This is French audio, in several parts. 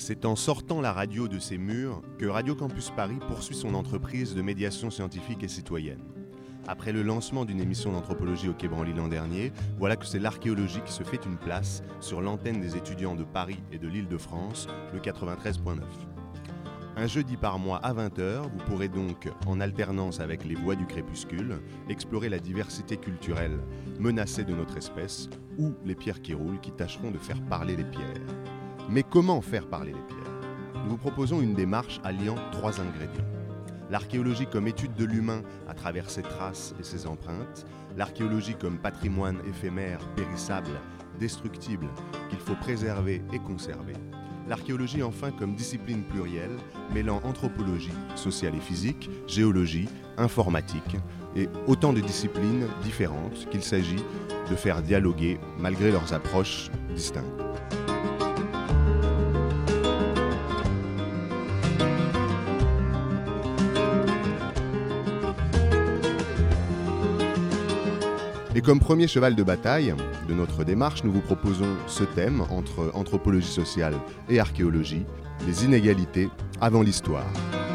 C'est en sortant la radio de ses murs que Radio Campus Paris poursuit son entreprise de médiation scientifique et citoyenne. Après le lancement d'une émission d'anthropologie au Quai Branly l'an dernier, voilà que c'est l'archéologie qui se fait une place sur l'antenne des étudiants de Paris et de l'Île-de-France, le 93.9. Un jeudi par mois à 20h, vous pourrez donc, en alternance avec les voix du crépuscule, explorer la diversité culturelle menacée de notre espèce ou les pierres qui roulent qui tâcheront de faire parler les pierres. Mais comment faire parler les pierres ? Nous vous proposons une démarche alliant 3 ingrédients. L'archéologie comme étude de l'humain à travers ses traces et ses empreintes, l'archéologie comme patrimoine éphémère, périssable, destructible, qu'il faut préserver et conserver, l'archéologie enfin comme discipline plurielle, mêlant anthropologie, sociale et physique, géologie, informatique, et autant de disciplines différentes qu'il s'agit de faire dialoguer malgré leurs approches distinctes. Et comme premier cheval de bataille de notre démarche, nous vous proposons ce thème entre anthropologie sociale et archéologie, les inégalités avant l'histoire.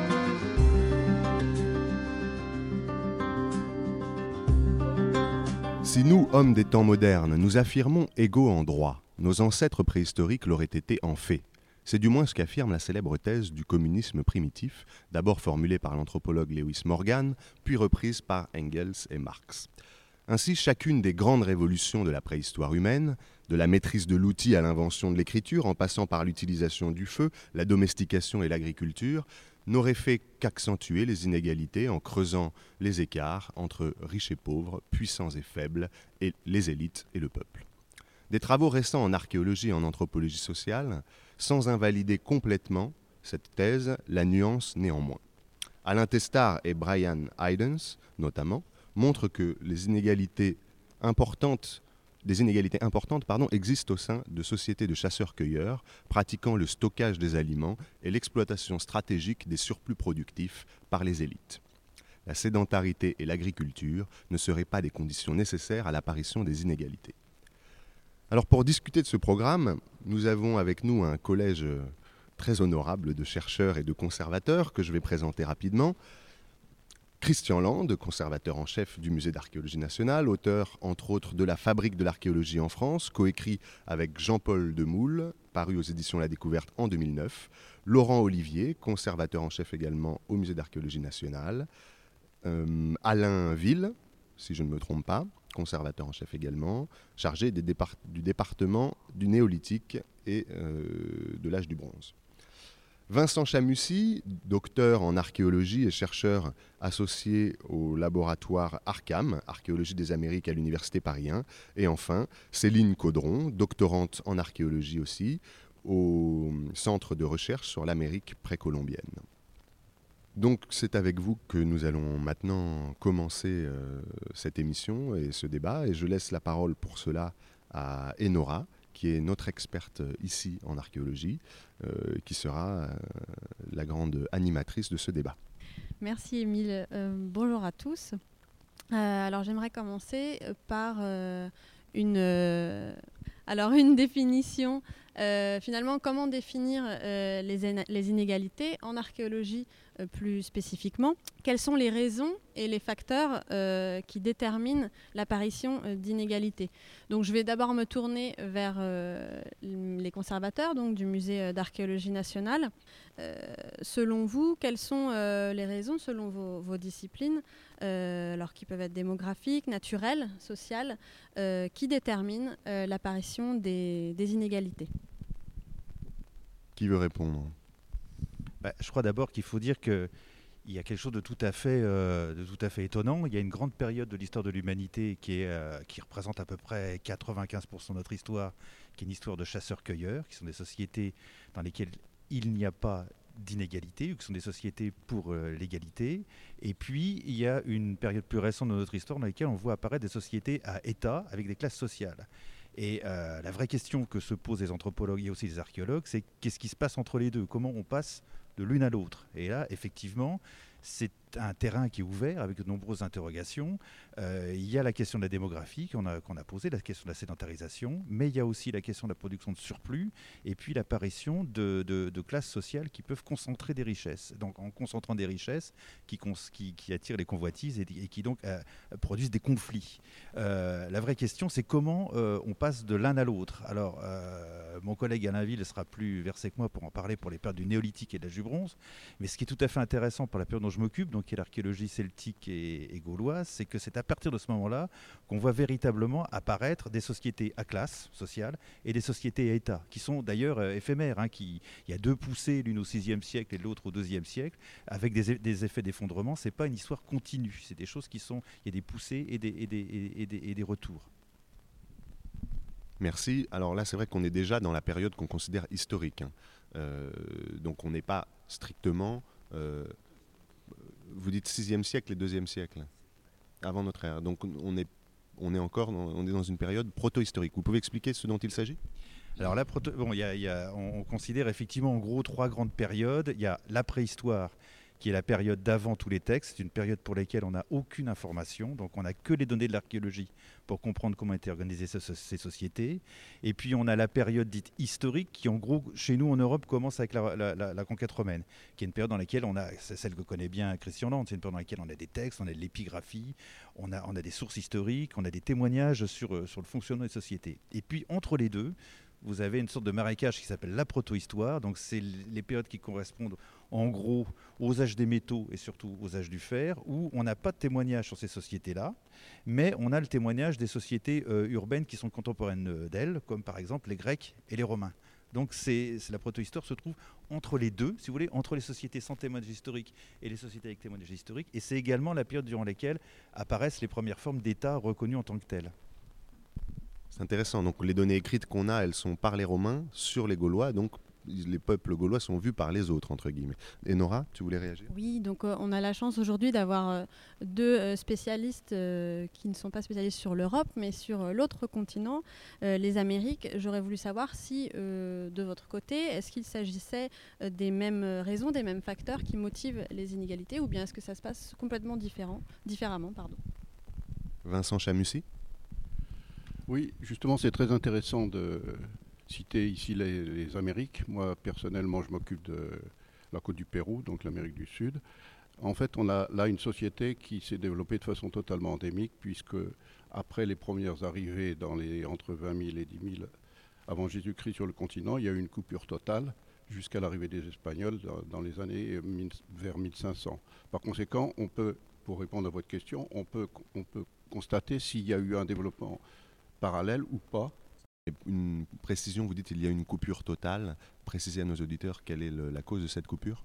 Si nous, hommes des temps modernes, nous affirmons égaux en droit, nos ancêtres préhistoriques l'auraient été en fait. C'est du moins ce qu'affirme la célèbre thèse du communisme primitif, d'abord formulée par l'anthropologue Lewis Morgan, puis reprise par Engels et Marx. Ainsi, chacune des grandes révolutions de la préhistoire humaine, de la maîtrise de l'outil à l'invention de l'écriture, en passant par l'utilisation du feu, la domestication et l'agriculture, n'aurait fait qu'accentuer les inégalités en creusant les écarts entre riches et pauvres, puissants et faibles, et les élites et le peuple. Des travaux récents en archéologie et en anthropologie sociale, sans invalider complètement cette thèse, la nuance néanmoins. Alain Testard et Brian Heidens, notamment, montre que des inégalités importantes existent au sein de sociétés de chasseurs-cueilleurs pratiquant le stockage des aliments et l'exploitation stratégique des surplus productifs par les élites. La sédentarité et l'agriculture ne seraient pas des conditions nécessaires à l'apparition des inégalités. Alors pour discuter de ce programme, nous avons avec nous un collège très honorable de chercheurs et de conservateurs que je vais présenter rapidement. Christian Land, conservateur en chef du Musée d'archéologie nationale, auteur entre autres de La fabrique de l'archéologie en France, coécrit avec Jean-Paul Demoule, paru aux éditions La Découverte en 2009. Laurent Olivier, conservateur en chef également au Musée d'archéologie nationale. Alain Ville, si je ne me trompe pas, conservateur en chef également, chargé du département du néolithique et de l'âge du bronze. Vincent Chamussy, docteur en archéologie et chercheur associé au laboratoire Arcam, Archéologie des Amériques à l'Université Paris 1. Et enfin, Céline Caudron, doctorante en archéologie aussi, au Centre de recherche sur l'Amérique précolombienne. Donc c'est avec vous que nous allons maintenant commencer cette émission et ce débat. Et je laisse la parole pour cela à Enora, qui est notre experte ici en archéologie, qui sera la grande animatrice de ce débat. Merci Émile. Bonjour à tous. Alors j'aimerais commencer par une définition. Finalement, comment définir les inégalités en archéologie plus spécifiquement ? Quelles sont les raisons et les facteurs qui déterminent l'apparition d'inégalités ? Donc, je vais d'abord me tourner vers les conservateurs donc, du Musée d'archéologie nationale. Selon vous, quelles sont les raisons, selon vos disciplines, alors qui peuvent être démographiques, naturelles, sociales, qui déterminent l'apparition des inégalités ? Qui veut répondre ? Je crois d'abord qu'il faut dire qu'il y a quelque chose de tout à fait étonnant. Il y a une grande période de l'histoire de l'humanité qui représente à peu près 95% de notre histoire, qui est une histoire de chasseurs-cueilleurs, qui sont des sociétés dans lesquelles il n'y a pas d'inégalité, ou qui sont des sociétés pour l'égalité. Et puis, il y a une période plus récente de notre histoire dans laquelle on voit apparaître des sociétés à État avec des classes sociales. Et la vraie question que se posent les anthropologues et aussi les archéologues, c'est qu'est-ce qui se passe entre les deux ? Comment on passe de l'une à l'autre ? Et là, effectivement, c'est un terrain qui est ouvert avec de nombreuses interrogations. Il y a la question de la démographie qu'on a posée, la question de la sédentarisation, mais il y a aussi la question de la production de surplus et puis l'apparition de classes sociales qui peuvent concentrer des richesses. Donc en concentrant des richesses qui attirent les convoitises et qui donc produisent des conflits. La vraie question, c'est comment on passe de l'un à l'autre. Alors, mon collègue Alain Ville sera plus versé que moi pour en parler pour les périodes du néolithique et de l'âge du bronze, mais ce qui est tout à fait intéressant pour la période dont je m'occupe, donc qui est l'archéologie celtique et gauloise, c'est que c'est à partir de ce moment-là qu'on voit véritablement apparaître des sociétés à classe sociale et des sociétés à État, qui sont d'ailleurs éphémères. Il y a 2 poussées, l'une au VIe siècle et l'autre au IIe siècle, avec des effets d'effondrement. C'est pas une histoire continue, c'est des choses qui sont, il y a des poussées et des retours. Merci. Alors là, c'est vrai qu'on est déjà dans la période qu'on considère historique. Donc on n'est pas strictement... vous dites 6e siècle et 2e siècle, avant notre ère. Donc on est dans une période proto-historique. Vous pouvez expliquer ce dont il s'agit ? Alors là, on considère effectivement en gros 3 grandes périodes. Il y a la préhistoire, qui est la période d'avant tous les textes. C'est une période pour laquelle on n'a aucune information, donc on n'a que les données de l'archéologie pour comprendre comment étaient organisées ces sociétés. Et puis on a la période dite historique, qui en gros, chez nous en Europe, commence avec la conquête romaine, qui est une période dans laquelle c'est celle que connaît bien Christian Land, c'est une période dans laquelle on a des textes, on a de l'épigraphie, on a des sources historiques, on a des témoignages sur le fonctionnement des sociétés. Et puis entre les deux, vous avez une sorte de marécage qui s'appelle la proto-histoire. Donc c'est les périodes qui correspondent en gros aux âges des métaux et surtout aux âges du fer, où on n'a pas de témoignage sur ces sociétés-là, mais on a le témoignage des sociétés urbaines qui sont contemporaines d'elles, comme par exemple les Grecs et les Romains. Donc la proto-histoire se trouve entre les deux, si vous voulez, entre les sociétés sans témoignage historique et les sociétés avec témoignage historique. Et c'est également la période durant laquelle apparaissent les premières formes d'État reconnues en tant que telles. C'est intéressant. Donc les données écrites qu'on a, elles sont par les Romains sur les Gaulois. Donc les peuples gaulois sont vus par les autres, entre guillemets. Et Nora, tu voulais réagir ? Oui, donc on a la chance aujourd'hui d'avoir 2 spécialistes qui ne sont pas spécialistes sur l'Europe, mais sur l'autre continent, les Amériques. J'aurais voulu savoir si, de votre côté, est-ce qu'il s'agissait des mêmes raisons, des mêmes facteurs qui motivent les inégalités, ou bien est-ce que ça se passe complètement différemment. Vincent Chamussi ? Oui, justement, c'est très intéressant de citer ici les Amériques. Moi, personnellement, je m'occupe de la côte du Pérou, donc l'Amérique du Sud. En fait, on a là une société qui s'est développée de façon totalement endémique, puisque après les premières arrivées entre 20 000 et 10 000 avant Jésus-Christ sur le continent, il y a eu une coupure totale jusqu'à l'arrivée des Espagnols dans les années vers 1500. Par conséquent, pour répondre à votre question, on peut constater s'il y a eu un développement parallèle ou pas. Une précision, vous dites qu'il y a une coupure totale. Précisez à nos auditeurs quelle est la cause de cette coupure.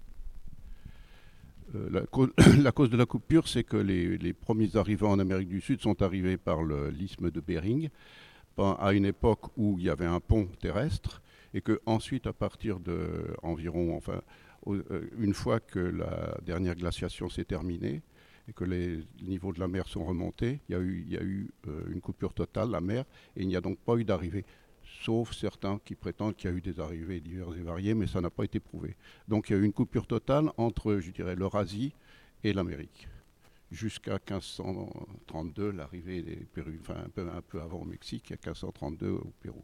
La cause de la coupure, c'est que les premiers arrivants en Amérique du Sud sont arrivés par l'isthme de Bering, à une époque où il y avait un pont terrestre, et qu'ensuite, à partir de environ, une fois que la dernière glaciation s'est terminée, et que les niveaux de la mer sont remontés, il y a eu une coupure totale, la mer, et il n'y a donc pas eu d'arrivée, sauf certains qui prétendent qu'il y a eu des arrivées diverses et variées, mais ça n'a pas été prouvé. Donc il y a eu une coupure totale entre, je dirais, l'Eurasie et l'Amérique, jusqu'à 1532, l'arrivée des Péruviens, un peu avant au Mexique, à 1532 au Pérou.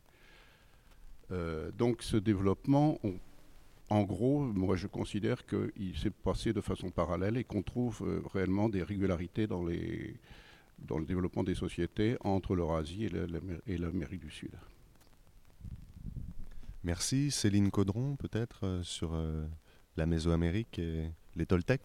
Donc ce développement, en gros, moi je considère qu'il s'est passé de façon parallèle et qu'on trouve réellement des régularités dans le développement des sociétés entre l'Eurasie et l'Amérique du Sud. Merci. Céline Caudron, peut-être, sur la Mésoamérique et les Toltecs.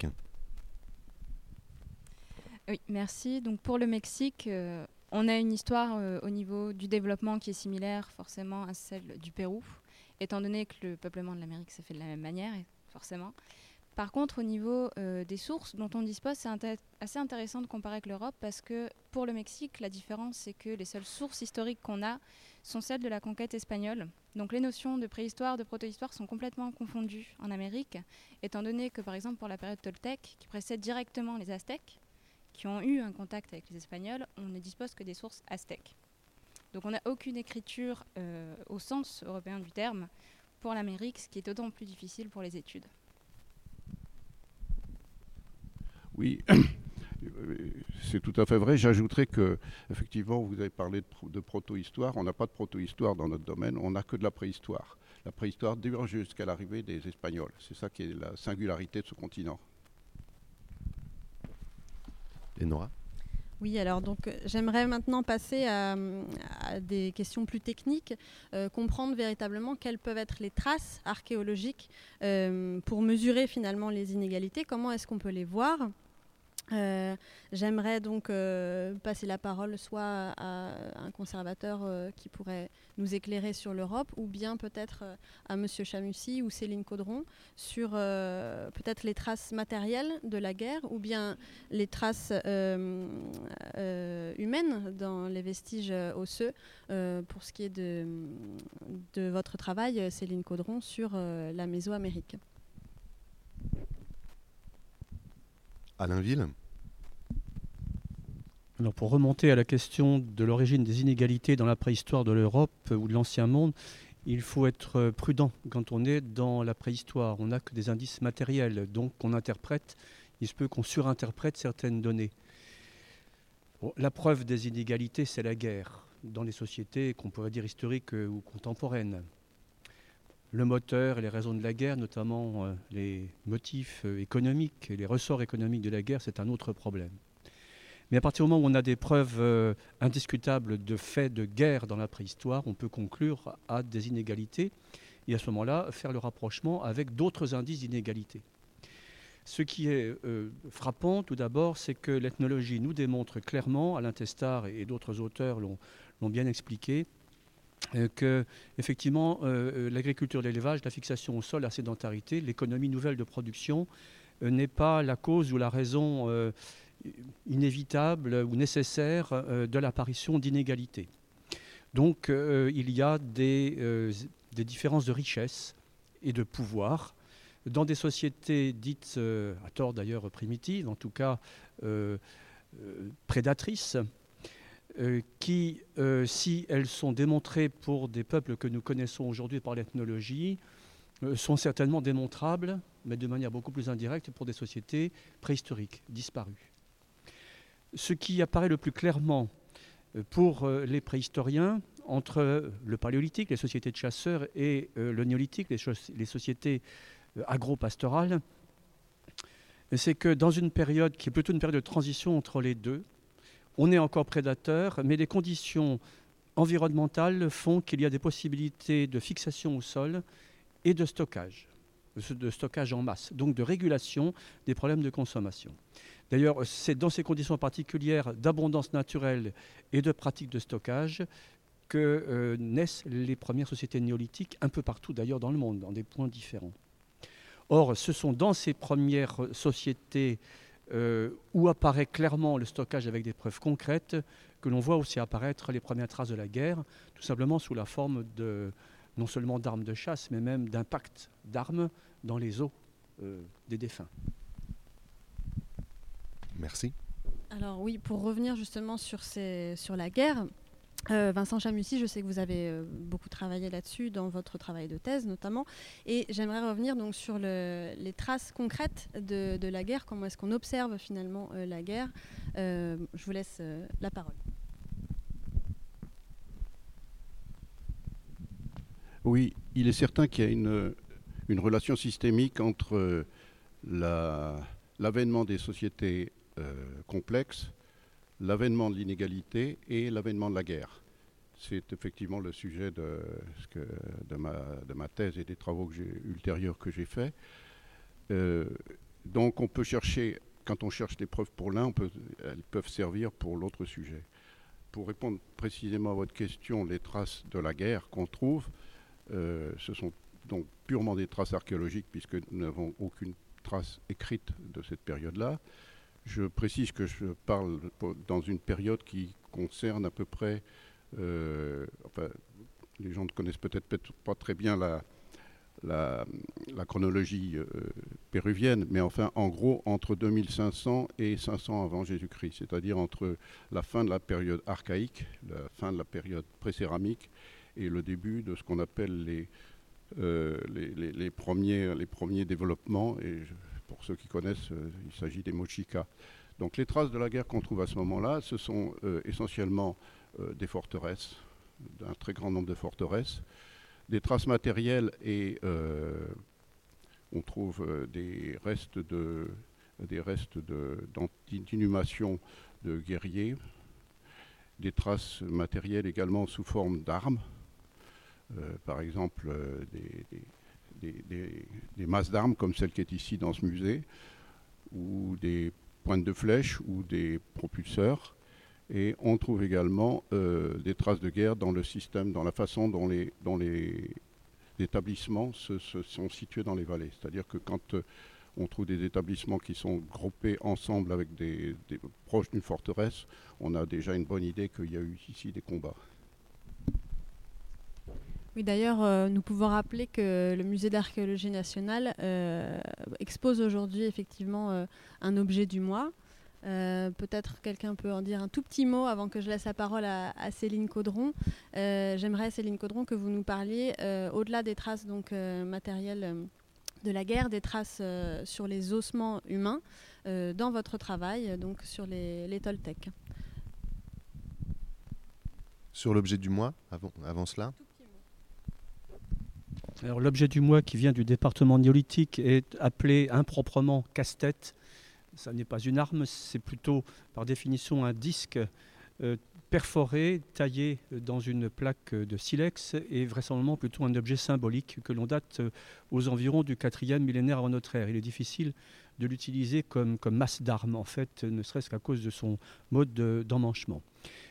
Oui, merci. Donc pour le Mexique, on a une histoire au niveau du développement qui est similaire forcément à celle du Pérou, étant donné que le peuplement de l'Amérique s'est fait de la même manière, forcément. Par contre, au niveau des sources dont on dispose, c'est assez intéressant de comparer avec l'Europe, parce que pour le Mexique, la différence, c'est que les seules sources historiques qu'on a sont celles de la conquête espagnole. Donc les notions de préhistoire, de protohistoire sont complètement confondues en Amérique, étant donné que, par exemple, pour la période toltèque, qui précède directement les Aztèques, qui ont eu un contact avec les Espagnols, on ne dispose que des sources aztèques. Donc on n'a aucune écriture au sens européen du terme pour l'Amérique, ce qui est d'autant plus difficile pour les études. Oui, c'est tout à fait vrai. J'ajouterais que, effectivement, vous avez parlé de proto-histoire. On n'a pas de proto-histoire dans notre domaine, on n'a que de la préhistoire. La préhistoire dure jusqu'à l'arrivée des Espagnols. C'est ça qui est la singularité de ce continent. Et Nora ? Oui, alors donc j'aimerais maintenant passer à des questions plus techniques, comprendre véritablement quelles peuvent être les traces archéologiques pour mesurer finalement les inégalités, comment est-ce qu'on peut les voir. J'aimerais donc passer la parole soit à un conservateur qui pourrait nous éclairer sur l'Europe, ou bien peut-être à Monsieur Chamussi ou Céline Caudron sur peut-être les traces matérielles de la guerre, ou bien les traces humaines dans les vestiges osseux, pour ce qui est de votre travail, Céline Caudron, sur la Mésoamérique. Alain Ville ? Alors pour remonter à la question de l'origine des inégalités dans la préhistoire de l'Europe ou de l'Ancien Monde, il faut être prudent quand on est dans la préhistoire. On n'a que des indices matériels, donc on interprète, il se peut qu'on surinterprète certaines données. Bon, la preuve des inégalités, c'est la guerre, dans les sociétés qu'on pourrait dire historiques ou contemporaines. Le moteur et les raisons de la guerre, notamment les motifs économiques et les ressorts économiques de la guerre, c'est un autre problème. Mais à partir du moment où on a des preuves indiscutables de faits de guerre dans la préhistoire, on peut conclure à des inégalités et à ce moment-là faire le rapprochement avec d'autres indices d'inégalité. Ce qui est frappant tout d'abord, c'est que l'ethnologie nous démontre clairement, Alain Testard et d'autres auteurs l'ont bien expliqué, que effectivement l'agriculture, l'élevage, la fixation au sol, la sédentarité, l'économie nouvelle de production n'est pas la cause ou la raison inévitable ou nécessaire de l'apparition d'inégalités. Donc il y a des différences de richesse et de pouvoir dans des sociétés dites, à tort d'ailleurs primitives, en tout cas prédatrices, qui, si elles sont démontrées pour des peuples que nous connaissons aujourd'hui par l'ethnologie, sont certainement démontrables, mais de manière beaucoup plus indirecte, pour des sociétés préhistoriques, disparues. Ce qui apparaît le plus clairement pour les préhistoriens, entre le paléolithique, les sociétés de chasseurs, et le néolithique, les sociétés agro-pastorales, c'est que dans une période qui est plutôt une période de transition entre les deux, on est encore prédateur, mais les conditions environnementales font qu'il y a des possibilités de fixation au sol et de stockage en masse, donc de régulation des problèmes de consommation. D'ailleurs, c'est dans ces conditions particulières d'abondance naturelle et de pratiques de stockage que naissent les premières sociétés néolithiques, un peu partout d'ailleurs dans le monde, dans des points différents. Or, ce sont dans ces premières sociétés où apparaît clairement le stockage avec des preuves concrètes que l'on voit aussi apparaître les premières traces de la guerre, tout simplement sous la forme de, non seulement d'armes de chasse, mais même d'impact d'armes dans les os des défunts. Merci. Alors oui, pour revenir justement sur la guerre, Vincent Chamussi, je sais que vous avez beaucoup travaillé là-dessus dans votre travail de thèse notamment, et j'aimerais revenir donc sur les traces concrètes de la guerre, comment est-ce qu'on observe finalement la guerre. Je vous laisse la parole. Oui, il est certain qu'il y a une relation systémique entre l'avènement des sociétés complexes, l'avènement de l'inégalité et l'avènement de la guerre. C'est effectivement le sujet de ma thèse et des travaux ultérieurs que j'ai faits. Donc on peut chercher, quand on cherche des preuves pour l'un, elles peuvent servir pour l'autre sujet. Pour répondre précisément à votre question, les traces de la guerre qu'on trouve, ce sont donc purement des traces archéologiques puisque nous n'avons aucune trace écrite de cette période-là. Je précise que je parle dans une période qui concerne à peu près, enfin, les gens ne connaissent peut-être pas très bien la chronologie péruvienne, mais enfin, en gros, entre 2500 et 500 avant Jésus-Christ, c'est-à-dire entre la fin de la période archaïque, la fin de la période pré-céramique et le début de ce qu'on appelle les premiers développements, et pour ceux qui connaissent, il s'agit des mochikas. Donc les traces de la guerre qu'on trouve à ce moment-là, ce sont essentiellement des forteresses, d'un très grand nombre de forteresses, des traces matérielles et on trouve des restes d'inhumation de guerriers, des traces matérielles également sous forme d'armes, par exemple des masses d'armes comme celle qui est ici dans ce musée, ou des pointes de flèches ou des propulseurs. Et on trouve également des traces de guerre dans le système, dans la façon dont les établissements se sont situés dans les vallées. C'est-à-dire que quand on trouve des établissements qui sont groupés ensemble avec proches d'une forteresse, on a déjà une bonne idée qu'il y a eu ici des combats. Oui, d'ailleurs, nous pouvons rappeler que le Musée d'archéologie nationale expose aujourd'hui effectivement un objet du mois. Peut-être quelqu'un peut en dire un tout petit mot avant que je laisse la parole à Céline Caudron. J'aimerais, Céline Caudron, que vous nous parliez, au-delà des traces matérielles de la guerre, des traces sur les ossements humains dans votre travail, donc sur les Toltecs. Sur l'objet du mois, avant cela. Alors, l'objet du mois qui vient du département néolithique est appelé improprement casse-tête. Ça n'est pas une arme, c'est plutôt par définition un disque perforé, taillé dans une plaque de silex et vraisemblablement plutôt un objet symbolique que l'on date aux environs du 4e millénaire avant notre ère. Il est difficile de l'utiliser comme masse d'armes, en fait, ne serait-ce qu'à cause de son mode d'emmanchement.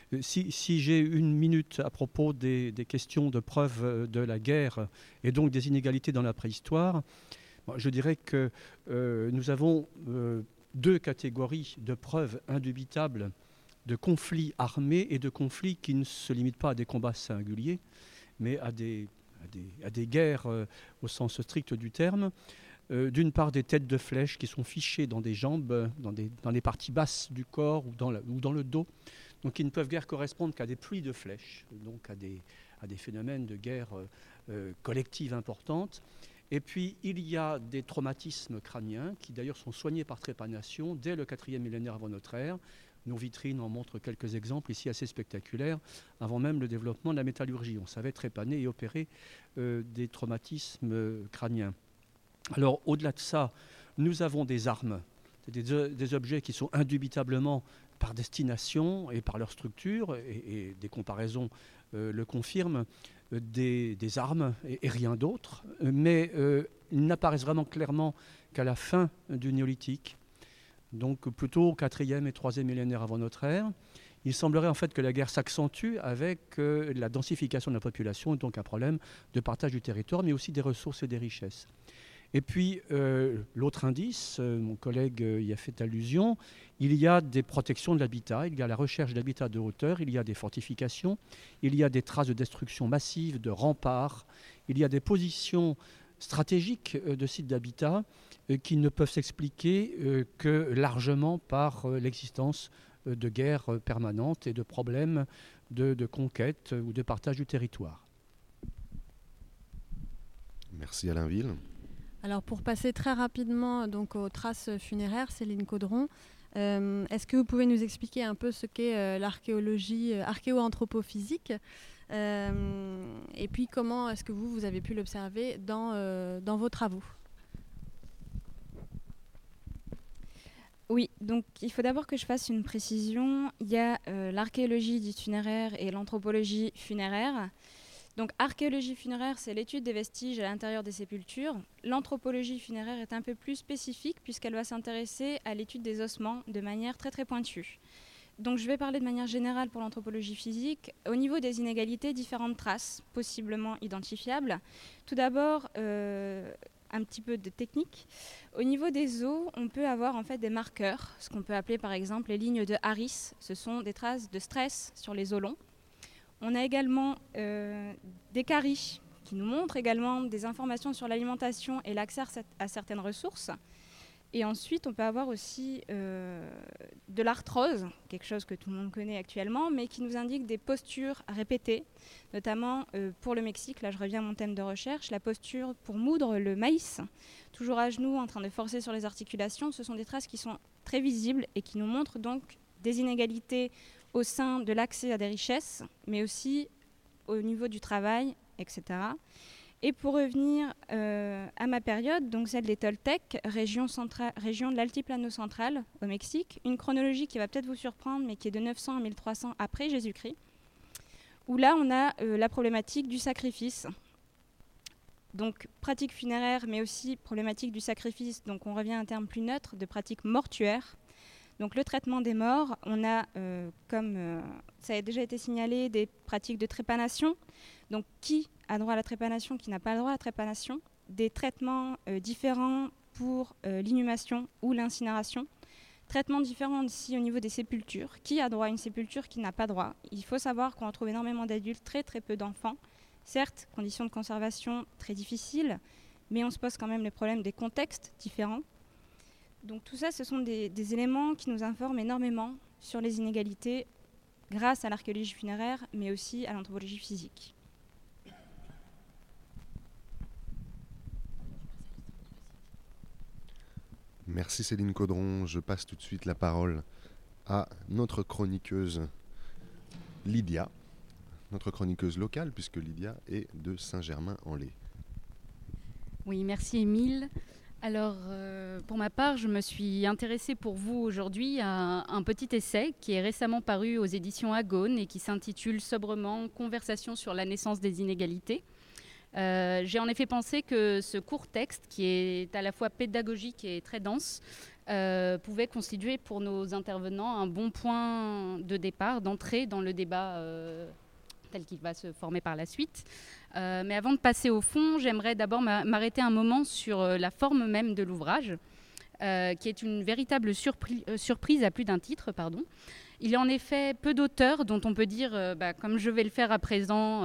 Si j'ai une minute à propos des questions de preuve de la guerre et donc des inégalités dans la préhistoire, je dirais que nous avons deux catégories de preuves indubitables de conflits armés et de conflits qui ne se limitent pas à des combats singuliers, mais à des guerres au sens strict du terme. D'une part, des têtes de flèches qui sont fichées dans des jambes, dans les parties basses du corps ou dans le dos, donc qui ne peuvent guère correspondre qu'à des pluies de flèches, donc à des phénomènes de guerre collective importante. Et puis, il y a des traumatismes crâniens qui d'ailleurs sont soignés par trépanation dès le 4e millénaire avant notre ère. Nos vitrines en montrent quelques exemples ici assez spectaculaires, avant même le développement de la métallurgie. On savait trépaner et opérer des traumatismes crâniens. Alors, au-delà de ça, nous avons des armes, des objets qui sont indubitablement par destination et par leur structure, et des comparaisons le confirment, des armes et rien d'autre, mais ils n'apparaissent vraiment clairement qu'à la fin du néolithique, donc plutôt au 4e et 3e millénaire avant notre ère. Il semblerait en fait que la guerre s'accentue avec la densification de la population, et donc un problème de partage du territoire, mais aussi des ressources et des richesses. Et puis, l'autre indice, mon collègue y a fait allusion, il y a des protections de l'habitat, il y a la recherche d'habitat de hauteur, il y a des fortifications, il y a des traces de destruction massive, de remparts, il y a des positions stratégiques de sites d'habitat qui ne peuvent s'expliquer que largement par l'existence de guerres permanentes et de problèmes de conquête ou de partage du territoire. Merci Alain Ville. Alors pour passer très rapidement donc, aux traces funéraires, Céline Caudron, est-ce que vous pouvez nous expliquer un peu ce qu'est l'archéologie archéo-anthropophysique et puis comment est-ce que vous avez pu l'observer dans vos travaux? Oui, donc il faut d'abord que je fasse une précision. Il y a l'archéologie dite funéraire et l'anthropologie funéraire. Donc archéologie funéraire, c'est l'étude des vestiges à l'intérieur des sépultures. L'anthropologie funéraire est un peu plus spécifique puisqu'elle va s'intéresser à l'étude des ossements de manière très très pointue. Donc je vais parler de manière générale pour l'anthropologie physique. Au niveau des inégalités, différentes traces possiblement identifiables. Tout d'abord, un petit peu de technique. Au niveau des os, on peut avoir en fait des marqueurs, ce qu'on peut appeler par exemple les lignes de Harris. Ce sont des traces de stress sur les os longs. On a également des caries qui nous montrent également des informations sur l'alimentation et l'accès à certaines ressources. Et ensuite, on peut avoir aussi de l'arthrose, quelque chose que tout le monde connaît actuellement, mais qui nous indique des postures à répéter, notamment pour le Mexique, là je reviens à mon thème de recherche, la posture pour moudre le maïs, toujours à genoux, en train de forcer sur les articulations. Ce sont des traces qui sont très visibles et qui nous montrent donc des inégalités au sein de l'accès à des richesses, mais aussi au niveau du travail, etc. Et pour revenir à ma période, donc celle des Toltecs, région de l'Altiplano central au Mexique, une chronologie qui va peut-être vous surprendre, mais qui est de 900 à 1300 après Jésus-Christ, où là on a la problématique du sacrifice. Donc pratique funéraire, mais aussi problématique du sacrifice, donc on revient à un terme plus neutre, de pratique mortuaire. Donc le traitement des morts, on a, comme ça a déjà été signalé, des pratiques de trépanation. Donc qui a droit à la trépanation, qui n'a pas le droit à la trépanation. Des traitements différents pour l'inhumation ou l'incinération. Traitements différents aussi au niveau des sépultures. Qui a droit à une sépulture, qui n'a pas droit. Il faut savoir qu'on retrouve énormément d'adultes, très très peu d'enfants. Certes, conditions de conservation très difficiles, mais on se pose quand même le problème des contextes différents. Donc tout ça, ce sont des éléments qui nous informent énormément sur les inégalités grâce à l'archéologie funéraire, mais aussi à l'anthropologie physique. Merci Céline Caudron. Je passe tout de suite la parole à notre chroniqueuse Lydia, notre chroniqueuse locale, puisque Lydia est de Saint-Germain-en-Laye. Oui, merci Émile. Alors, pour ma part, je me suis intéressée pour vous aujourd'hui à un petit essai qui est récemment paru aux éditions Agone et qui s'intitule sobrement « Conversation sur la naissance des inégalités ». J'ai en effet pensé que ce court texte, qui est à la fois pédagogique et très dense, pouvait constituer pour nos intervenants un bon point de départ, d'entrée dans le débat tel qu'il va se former par la suite. Mais avant de passer au fond, j'aimerais d'abord m'arrêter un moment sur la forme même de l'ouvrage, qui est une véritable surprise à plus d'un titre. Il y a en effet peu d'auteurs dont on peut dire, comme je vais le faire à présent,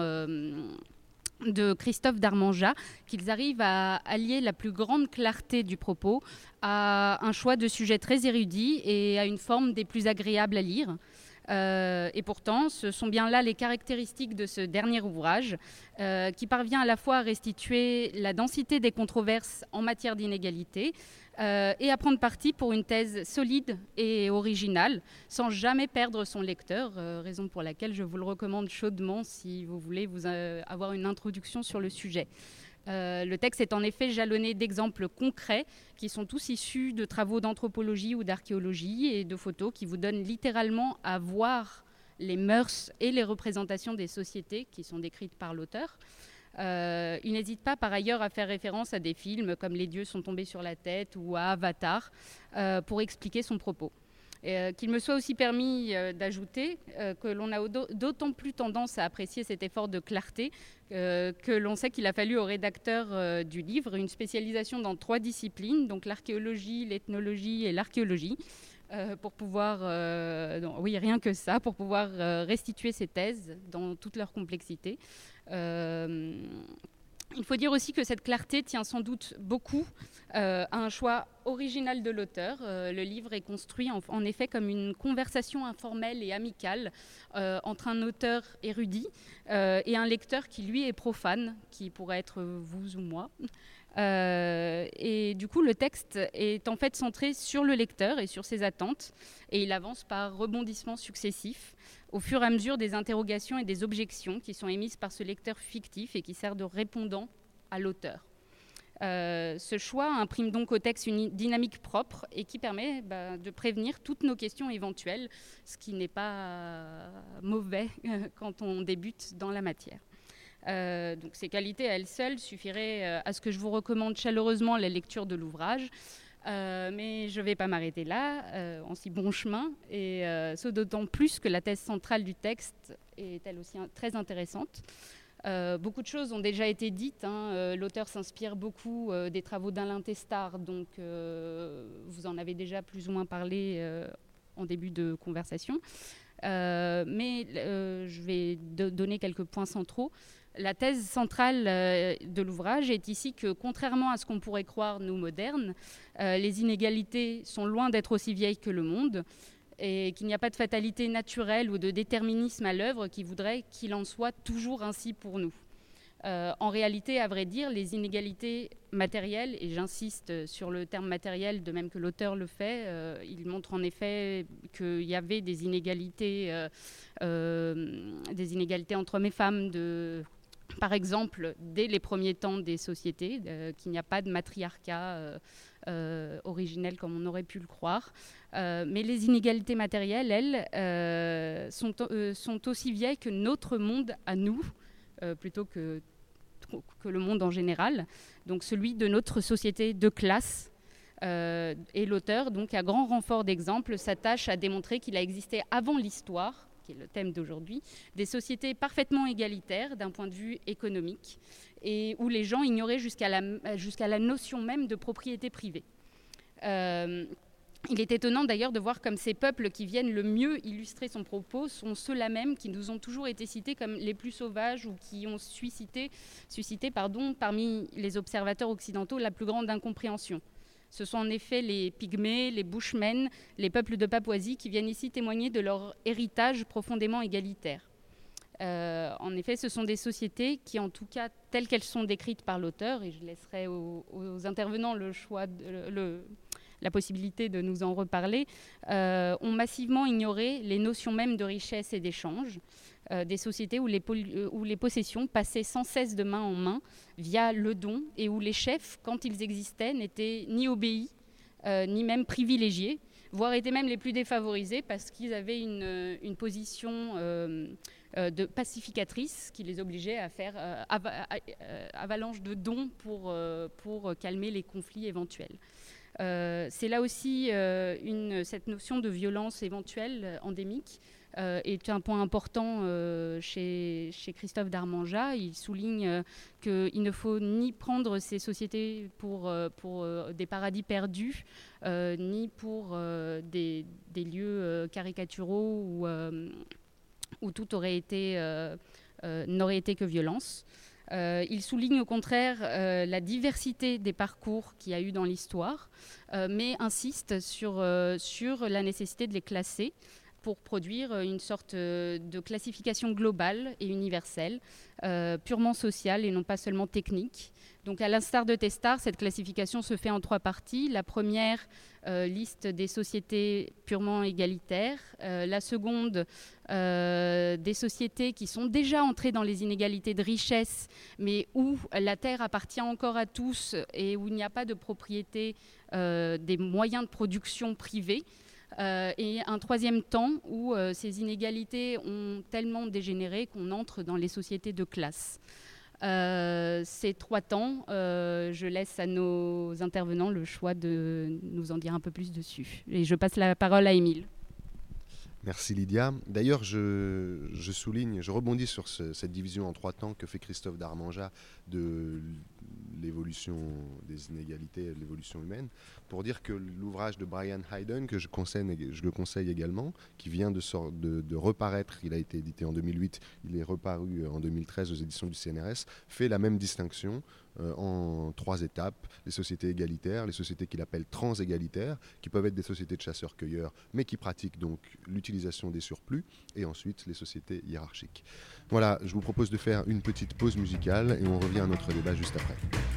de Christophe Darmanjat, qu'ils arrivent à allier la plus grande clarté du propos à un choix de sujets très érudits et à une forme des plus agréables à lire. Et pourtant, ce sont bien là les caractéristiques de ce dernier ouvrage qui parvient à la fois à restituer la densité des controverses en matière d'inégalité et à prendre parti pour une thèse solide et originale sans jamais perdre son lecteur, raison pour laquelle je vous le recommande chaudement si vous voulez avoir une introduction sur le sujet. Le texte est en effet jalonné d'exemples concrets qui sont tous issus de travaux d'anthropologie ou d'archéologie et de photos qui vous donnent littéralement à voir les mœurs et les représentations des sociétés qui sont décrites par l'auteur. Il n'hésite pas par ailleurs à faire référence à des films comme Les dieux sont tombés sur la tête ou à Avatar pour expliquer son propos. Qu'il me soit aussi permis d'ajouter que l'on a d'autant plus tendance à apprécier cet effort de clarté que l'on sait qu'il a fallu au rédacteur du livre une spécialisation dans 3 disciplines, donc l'archéologie, l'ethnologie et l'archéologie, pour pouvoir, rien que ça, pour pouvoir restituer ces thèses dans toute leur complexité. Il faut dire aussi que cette clarté tient sans doute beaucoup à un choix original de l'auteur. Le livre est construit en effet comme une conversation informelle et amicale entre un auteur érudit et un lecteur qui lui est profane, qui pourrait être vous ou moi. Et du coup, le texte est en fait centré sur le lecteur et sur ses attentes, et il avance par rebondissements successifs au fur et à mesure des interrogations et des objections qui sont émises par ce lecteur fictif et qui sert de répondant à l'auteur. Ce choix imprime donc au texte une dynamique propre et qui permet de prévenir toutes nos questions éventuelles, ce qui n'est pas mauvais quand on débute dans la matière. Donc ces qualités à elles seules suffiraient à ce que je vous recommande chaleureusement la lecture de l'ouvrage. Mais je ne vais pas m'arrêter là, en si bon chemin, et ce d'autant plus que la thèse centrale du texte est elle aussi très intéressante. Beaucoup de choses ont déjà été dites. L'auteur s'inspire beaucoup des travaux d'Alain Testard, donc vous en avez déjà plus ou moins parlé en début de conversation. Mais je vais donner quelques points centraux. La thèse centrale de l'ouvrage est ici que, contrairement à ce qu'on pourrait croire, nous modernes, les inégalités sont loin d'être aussi vieilles que le monde et qu'il n'y a pas de fatalité naturelle ou de déterminisme à l'œuvre qui voudrait qu'il en soit toujours ainsi pour nous. En réalité, à vrai dire, les inégalités matérielles, et j'insiste sur le terme matériel, de même que l'auteur le fait, il montre en effet qu'il y avait des inégalités entre hommes et femmes, par exemple, dès les premiers temps des sociétés, qu'il n'y a pas de matriarcat originel comme on aurait pu le croire. Mais les inégalités matérielles, elles, sont aussi vieilles que notre monde à nous, plutôt que le monde en général, donc celui de notre société de classe. Et l'auteur, donc à grand renfort d'exemples, s'attache à démontrer qu'il a existé avant l'histoire, qui est le thème d'aujourd'hui, des sociétés parfaitement égalitaires d'un point de vue économique et où les gens ignoraient jusqu'à la notion même de propriété privée. Il est étonnant d'ailleurs de voir comme ces peuples qui viennent le mieux illustrer son propos sont ceux-là même qui nous ont toujours été cités comme les plus sauvages ou qui ont suscité parmi les observateurs occidentaux la plus grande incompréhension. Ce sont en effet les Pygmées, les Bushmen, les peuples de Papouasie qui viennent ici témoigner de leur héritage profondément égalitaire. En effet, ce sont des sociétés qui, en tout cas, telles qu'elles sont décrites par l'auteur, et je laisserai aux intervenants la possibilité de nous en reparler, ont massivement ignoré les notions même de richesse et d'échange, des sociétés où les possessions passaient sans cesse de main en main via le don et où les chefs, quand ils existaient, n'étaient ni obéis ni même privilégiés, voire étaient même les plus défavorisés parce qu'ils avaient une position de pacificatrice qui les obligeait à faire avalanche de dons pour calmer les conflits éventuels. C'est là aussi cette notion de violence éventuelle endémique est un point important chez Christophe Darmanjat. Il souligne qu'il ne faut ni prendre ces sociétés pour des paradis perdus, ni pour des lieux caricaturaux où tout n'aurait été que violence. Il souligne au contraire la diversité des parcours qu'il y a eu dans l'histoire, mais insiste sur la nécessité de les classer pour produire une sorte de classification globale et universelle, purement sociale et non pas seulement technique. Donc à l'instar de Testard, cette classification se fait en 3 parties. La première liste des sociétés purement égalitaires. La seconde, des sociétés qui sont déjà entrées dans les inégalités de richesse, mais où la terre appartient encore à tous et où il n'y a pas de propriété des moyens de production privés. Et un troisième temps où ces inégalités ont tellement dégénéré qu'on entre dans les sociétés de classe. Ces 3 temps, je laisse à nos intervenants le choix de nous en dire un peu plus dessus. Et je passe la parole à Émile. Merci Lydia. D'ailleurs, je rebondis sur cette division en 3 temps que fait Christophe Darmanjat de l'évolution des inégalités, de l'évolution humaine, pour dire que l'ouvrage de Brian Hayden, que je le conseille également, qui vient de reparaître, il a été édité en 2008, il est reparu en 2013 aux éditions du CNRS, fait la même distinction en 3 étapes: les sociétés égalitaires, les sociétés qu'il appelle transégalitaires, qui peuvent être des sociétés de chasseurs-cueilleurs, mais qui pratiquent donc l'utilisation des surplus, et ensuite les sociétés hiérarchiques. Voilà, je vous propose de faire une petite pause musicale et on revient à notre débat juste après.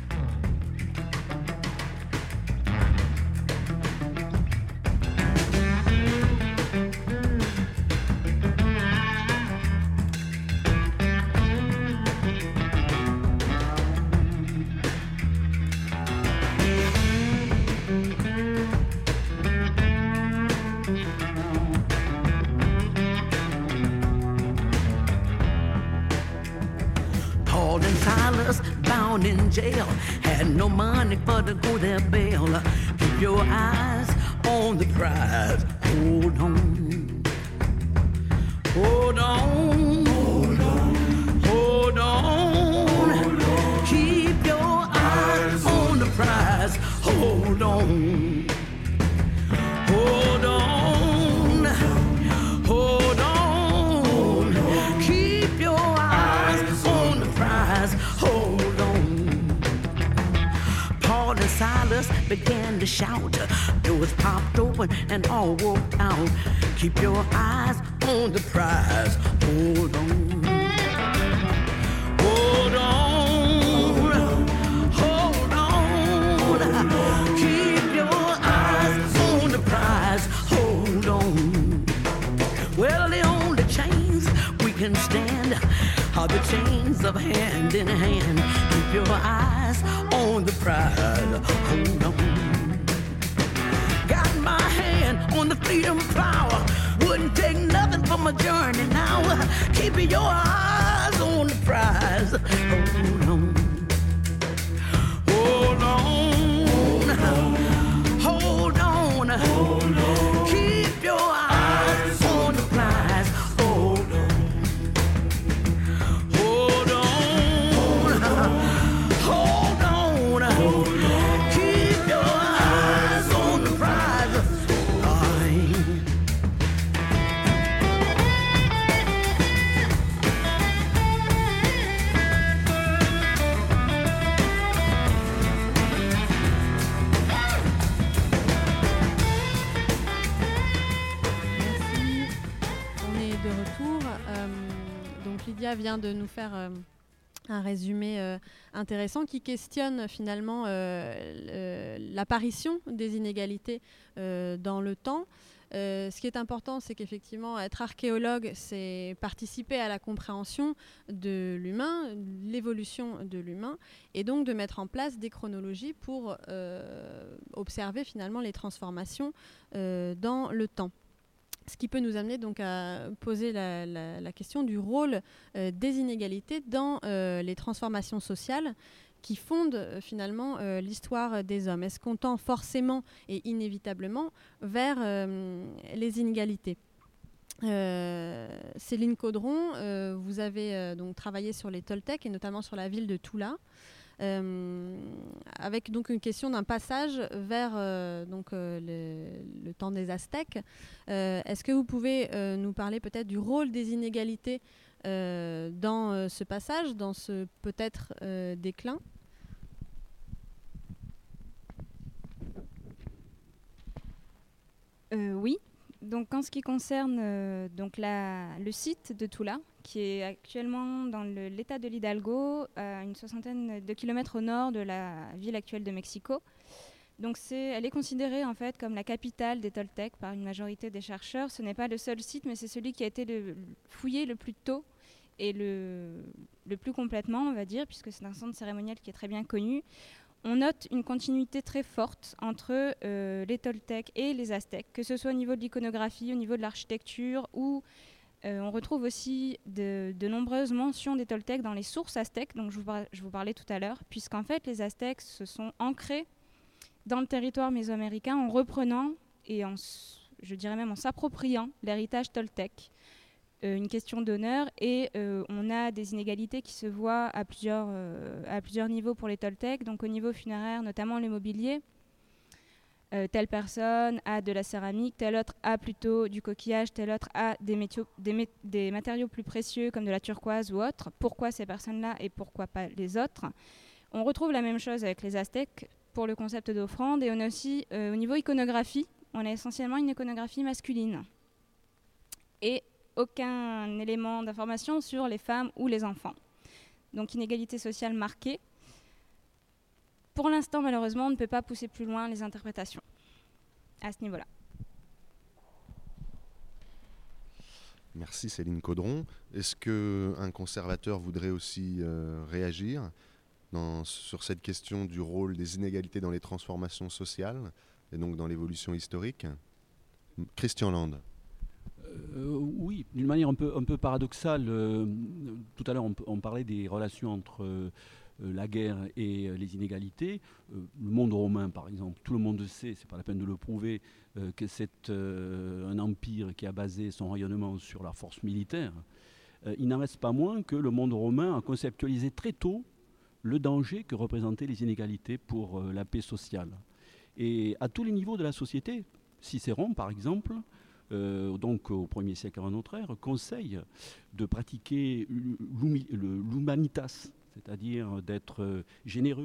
In jail, had no money for to go their bail. Keep your eyes on the prize. Hold on, hold on, hold on, hold on. Hold on. Keep your eyes on the prize. Hold on, hold on, hold on. Keep your eyes on the prize. us began to shout. Doors popped open and all walked out. Keep your eyes on the prize. Hold on. Hold on. Hold on. Keep your eyes on the prize. Hold on. Well, the only chains we can stand are the chains of hand in hand. Keep your eyes on the prize. Hold on. Got my hand on the freedom power. Wouldn't take nothing for my journey now. Keep your eyes on the prize. Hold on. Hold on. Hold on. Hold on. Keep your eyes on the prize. Hold on. Hold on. Hold on. Hold on. Keep your eyes on the prize. Lydia vient de nous faire un résumé intéressant qui questionne finalement l'apparition des inégalités dans le temps. Ce qui est important, c'est qu'effectivement, être archéologue, c'est participer à la compréhension de l'humain, l'évolution de l'humain, et donc de mettre en place des chronologies pour observer finalement les transformations dans le temps. Ce qui peut nous amener donc à poser la question du rôle des inégalités dans les transformations sociales qui fondent finalement l'histoire des hommes. Est-ce qu'on tend forcément et inévitablement vers les inégalités ? Céline Caudron, vous avez donc travaillé sur les Toltecs et notamment sur la ville de Tula. Avec donc une question d'un passage vers le temps des Aztèques. Est-ce que vous pouvez nous parler peut-être du rôle des inégalités dans ce passage, dans ce peut-être déclin ? Oui. Donc, en ce qui concerne le site de Tula, qui est actuellement dans l'état de l'Hidalgo, à une 60aine de kilomètres au nord de la ville actuelle de Mexico. Donc elle est considérée en fait comme la capitale des Toltecs par une majorité des chercheurs. Ce n'est pas le seul site, mais c'est celui qui a été fouillé le plus tôt et le plus complètement, on va dire, puisque c'est un centre cérémoniel qui est très bien connu. On note une continuité très forte entre les Toltecs et les Aztèques, que ce soit au niveau de l'iconographie, au niveau de l'architecture, ou on retrouve aussi de nombreuses mentions des Toltecs dans les sources aztèques, dont je vous parlais tout à l'heure, puisqu'en fait les Aztèques se sont ancrés dans le territoire mésoaméricain en reprenant et je dirais même en s'appropriant l'héritage Toltec. Une question d'honneur et on a des inégalités qui se voient à plusieurs niveaux pour les Toltecs, donc au niveau funéraire, notamment le mobilier. Telle personne a de la céramique, telle autre a plutôt du coquillage, telle autre a des matériaux plus précieux comme de la turquoise ou autre. Pourquoi ces personnes-là et pourquoi pas les autres ? On retrouve la même chose avec les Aztèques pour le concept d'offrande et on a aussi au niveau iconographie, on a essentiellement une iconographie masculine. Et aucun élément d'information sur les femmes ou les enfants. Donc inégalité sociale marquée. Pour l'instant, malheureusement, on ne peut pas pousser plus loin les interprétations à ce niveau-là. Merci Céline Caudron. Est-ce qu'un conservateur voudrait aussi réagir sur cette question du rôle des inégalités dans les transformations sociales et donc dans l'évolution historique ? Christian Land. Oui, d'une manière un peu paradoxale. Tout à l'heure, on parlait des relations entre la guerre et les inégalités. Le monde romain, par exemple, tout le monde sait, c'est pas la peine de le prouver, que c'est un empire qui a basé son rayonnement sur la force militaire. Il n'en reste pas moins que le monde romain a conceptualisé très tôt le danger que représentaient les inégalités pour la paix sociale. Et à tous les niveaux de la société, Cicéron, par exemple, donc au 1er siècle avant notre ère, conseille de pratiquer l'humanitas, c'est-à-dire d'être généreux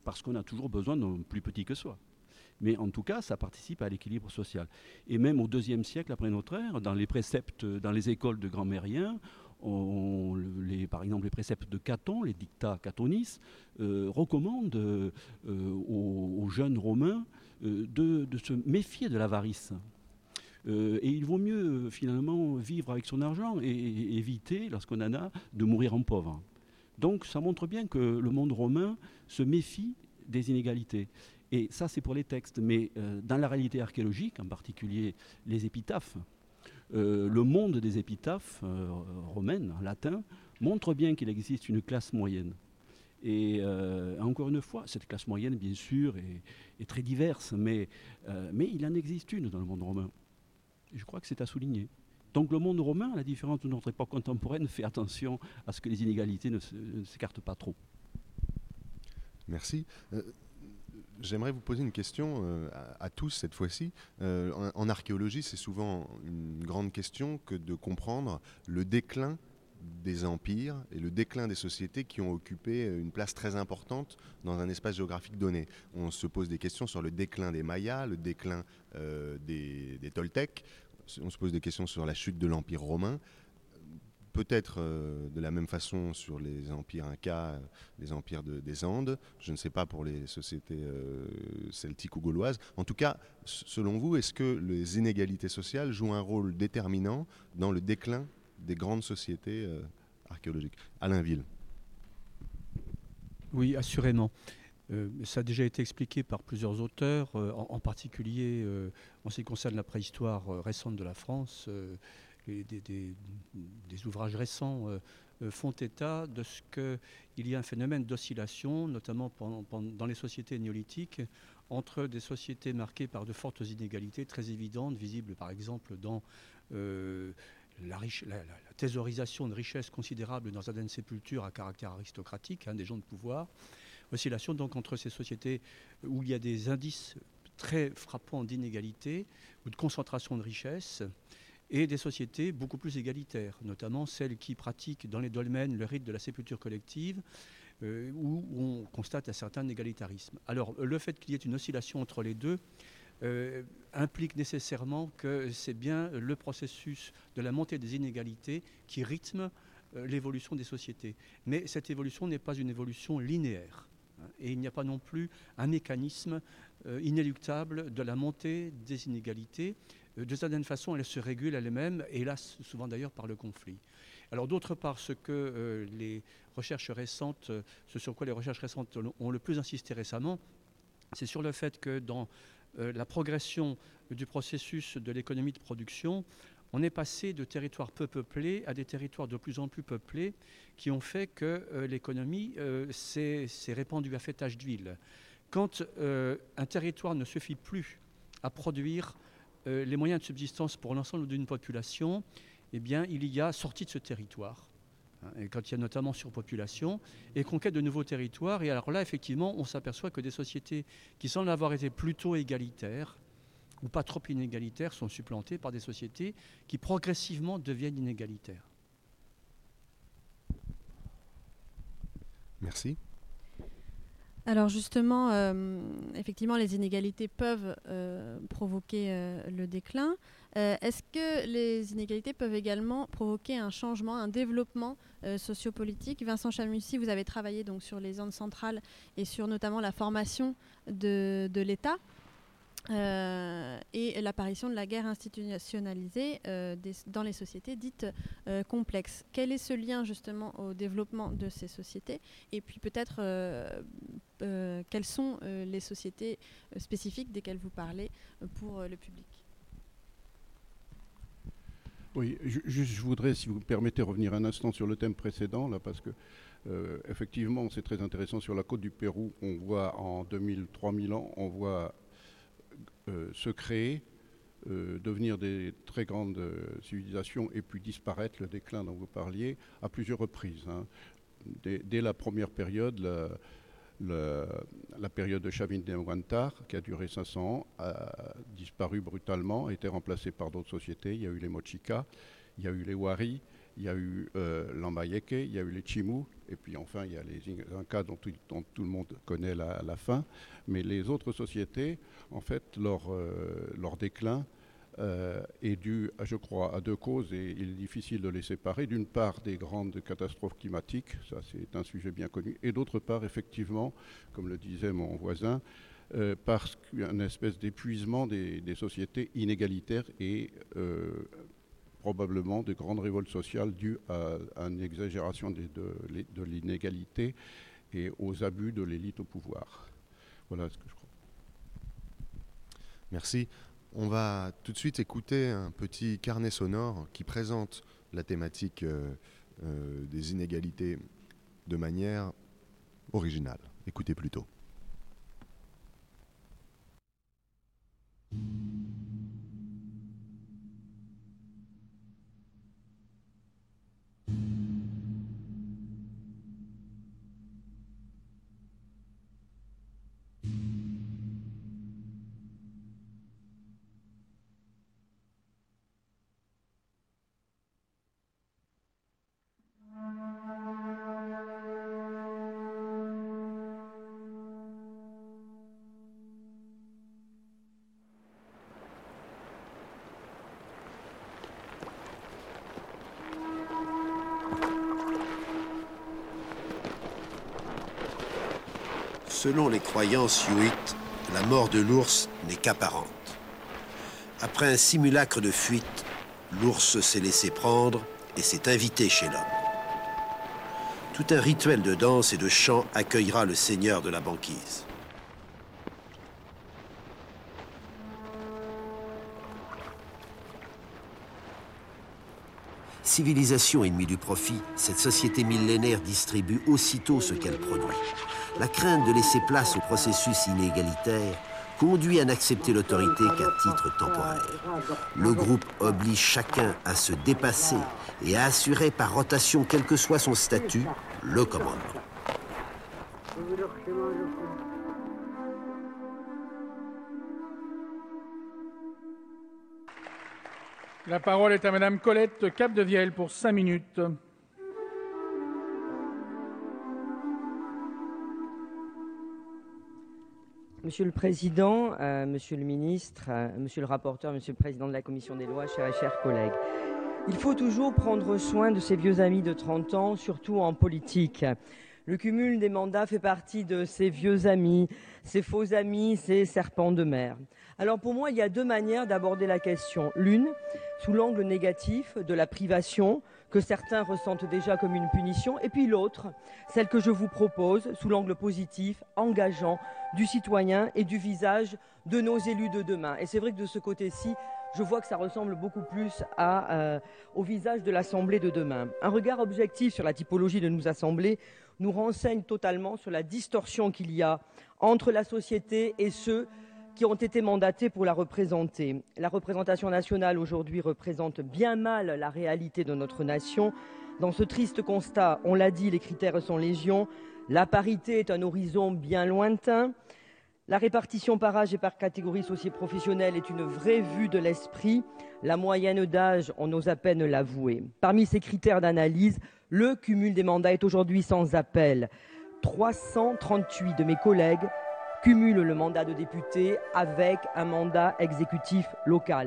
parce qu'on a toujours besoin d'un plus petit que soi. Mais en tout cas, ça participe à l'équilibre social. Et même au IIe siècle après notre ère, dans les préceptes, dans les écoles de grammairiens, par exemple les préceptes de Caton, les dictats catonis, recommandent aux jeunes Romains de se méfier de l'avarice. Et il vaut mieux finalement vivre avec son argent et éviter, lorsqu'on en a, de mourir en pauvre. Donc ça montre bien que le monde romain se méfie des inégalités. Et ça, c'est pour les textes. Mais dans la réalité archéologique, en particulier les épitaphes, le monde des épitaphes romaines, en latin, montre bien qu'il existe une classe moyenne. Et encore une fois, cette classe moyenne, bien sûr, est très diverse, mais il en existe une dans le monde romain. Et je crois que c'est à souligner. Donc le monde romain, à la différence de notre époque contemporaine, fait attention à ce que les inégalités ne s'écartent pas trop. Merci. J'aimerais vous poser une question à tous cette fois-ci. En archéologie, c'est souvent une grande question que de comprendre le déclin des empires et le déclin des sociétés qui ont occupé une place très importante dans un espace géographique donné. On se pose des questions sur le déclin des Mayas, le déclin des Toltecs, on se pose des questions sur la chute de l'Empire romain, peut-être de la même façon sur les empires incas, les empires des Andes, je ne sais pas pour les sociétés celtiques ou gauloises. En tout cas, selon vous, est-ce que les inégalités sociales jouent un rôle déterminant dans le déclin des grandes sociétés archéologiques? Alain Ville. Oui, assurément. Ça a déjà été expliqué par plusieurs auteurs, en particulier en ce qui concerne la préhistoire récente de la France. Des ouvrages récents font état de ce qu'il y a un phénomène d'oscillation, notamment dans les sociétés néolithiques, entre des sociétés marquées par de fortes inégalités très évidentes, visibles par exemple dans la thésaurisation de richesses considérables dans certaines sépultures à caractère aristocratique, des gens de pouvoir. Oscillation donc entre ces sociétés où il y a des indices très frappants d'inégalité ou de concentration de richesses, et des sociétés beaucoup plus égalitaires, notamment celles qui pratiquent dans les dolmens le rite de la sépulture collective, où on constate un certain égalitarisme. Alors le fait qu'il y ait une oscillation entre les deux implique nécessairement que c'est bien le processus de la montée des inégalités qui rythme l'évolution des sociétés. Mais cette évolution n'est pas une évolution linéaire. Et il n'y a pas non plus un mécanisme inéluctable de la montée des inégalités. De certaine façon, elles se régulent elles-mêmes, et hélas, souvent d'ailleurs par le conflit. Alors d'autre part, ce que les recherches récentes, ce sur quoi les recherches récentes ont le plus insisté récemment, c'est sur le fait que dans la progression du processus de l'économie de production, on est passé de territoires peu peuplés à des territoires de plus en plus peuplés qui ont fait que l'économie s'est répandue à fait tache d'huile. Quand un territoire ne suffit plus à produire les moyens de subsistance pour l'ensemble d'une population, eh bien, il y a sortie de ce territoire. Et quand il y a notamment surpopulation, et conquête de nouveaux territoires. Et alors là, effectivement, on s'aperçoit que des sociétés qui semblent avoir été plutôt égalitaires, ou pas trop inégalitaires, sont supplantées par des sociétés qui progressivement deviennent inégalitaires. Merci. Alors justement, effectivement, les inégalités peuvent provoquer le déclin. Est-ce que les inégalités peuvent également provoquer un changement, un développement sociopolitique? Vincent Chamussi, vous avez travaillé donc sur les Andes centrales et sur notamment la formation de l'État et l'apparition de la guerre institutionnalisée dans les sociétés dites complexes. Quel est ce lien justement au développement de ces sociétés? Et puis peut-être quelles sont les sociétés spécifiques desquelles vous parlez pour le public? Oui, je voudrais, si vous me permettez, revenir un instant sur le thème précédent, là, parce que effectivement, c'est très intéressant. Sur la côte du Pérou, on voit en 2000-3000 ans, on voit se créer, devenir des très grandes civilisations et puis disparaître, le déclin dont vous parliez, à plusieurs reprises. Dès la première période, la période de Chavin-Huántar, qui a duré 500 ans, a disparu brutalement, a été remplacée par d'autres sociétés. Il y a eu les Mochicas, il y a eu les Wari, il y a eu l'Ambayeke, il y a eu les Chimú, et puis enfin il y a les Incas dont tout le monde connaît la fin. Mais les autres sociétés, en fait, leur déclin est dû, je crois, à deux causes, et il est difficile de les séparer. D'une part, des grandes catastrophes climatiques, ça c'est un sujet bien connu, et d'autre part, effectivement, comme le disait mon voisin, parce qu'il y a une espèce d'épuisement des sociétés inégalitaires et probablement de grandes révoltes sociales dues à une exagération de l'inégalité et aux abus de l'élite au pouvoir. Voilà ce que je crois. Merci. On va tout de suite écouter un petit carnet sonore qui présente la thématique des inégalités de manière originale. Écoutez plutôt. Selon les croyances Yuit, la mort de l'ours n'est qu'apparente. Après un simulacre de fuite, l'ours s'est laissé prendre et s'est invité chez l'homme. Tout un rituel de danse et de chant accueillera le seigneur de la banquise. Civilisation ennemie du profit, cette société millénaire distribue aussitôt ce qu'elle produit. La crainte de laisser place au processus inégalitaire conduit à n'accepter l'autorité qu'à titre temporaire. Le groupe oblige chacun à se dépasser et à assurer par rotation, quel que soit son statut, le commandement. La parole est à Madame Colette Capdevielle pour 5 minutes. Monsieur le Président, Monsieur le Ministre, Monsieur le rapporteur, Monsieur le Président de la Commission des lois, chers collègues. Il faut toujours prendre soin de ses vieux amis de 30 ans, surtout en politique. Le cumul des mandats fait partie de ces vieux amis, ces faux amis, ces serpents de mer. Alors pour moi, il y a deux manières d'aborder la question. L'une, sous l'angle négatif de la privation, que certains ressentent déjà comme une punition, et puis l'autre, celle que je vous propose, sous l'angle positif, engageant du citoyen et du visage de nos élus de demain. Et c'est vrai que de ce côté-ci, je vois que ça ressemble beaucoup plus au visage de l'Assemblée de demain. Un regard objectif sur la typologie de nos assemblées nous renseigne totalement sur la distorsion qu'il y a entre la société et ceux qui ont été mandatés pour la représenter. La représentation nationale aujourd'hui représente bien mal la réalité de notre nation. Dans ce triste constat, on l'a dit, les critères sont légion. La parité est un horizon bien lointain. La répartition par âge et par catégorie socio-professionnelle est une vraie vue de l'esprit. La moyenne d'âge, on ose à peine l'avouer. Parmi ces critères d'analyse, le cumul des mandats est aujourd'hui sans appel. 338 de mes collègues cumulent le mandat de député avec un mandat exécutif local.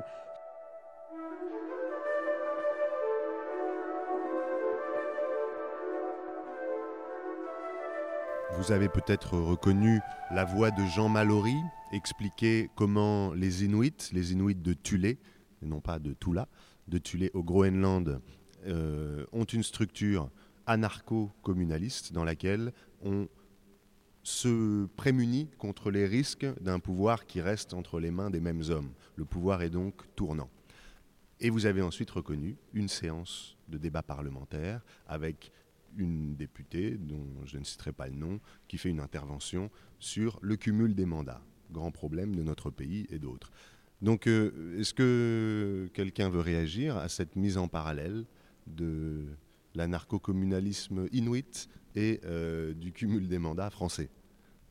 Vous avez peut-être reconnu la voix de Jean Mallory expliquer comment les Inuits de Thulé, et non pas de Tula, de Thulé au Groenland, ont une structure anarcho-communaliste dans laquelle on se prémunit contre les risques d'un pouvoir qui reste entre les mains des mêmes hommes. Le pouvoir est donc tournant. Et vous avez ensuite reconnu une séance de débat parlementaire avec une députée, dont je ne citerai pas le nom, qui fait une intervention sur le cumul des mandats, grand problème de notre pays et d'autres. Donc, est-ce que quelqu'un veut réagir à cette mise en parallèle de l'anarcho-communalisme inuit et du cumul des mandats français?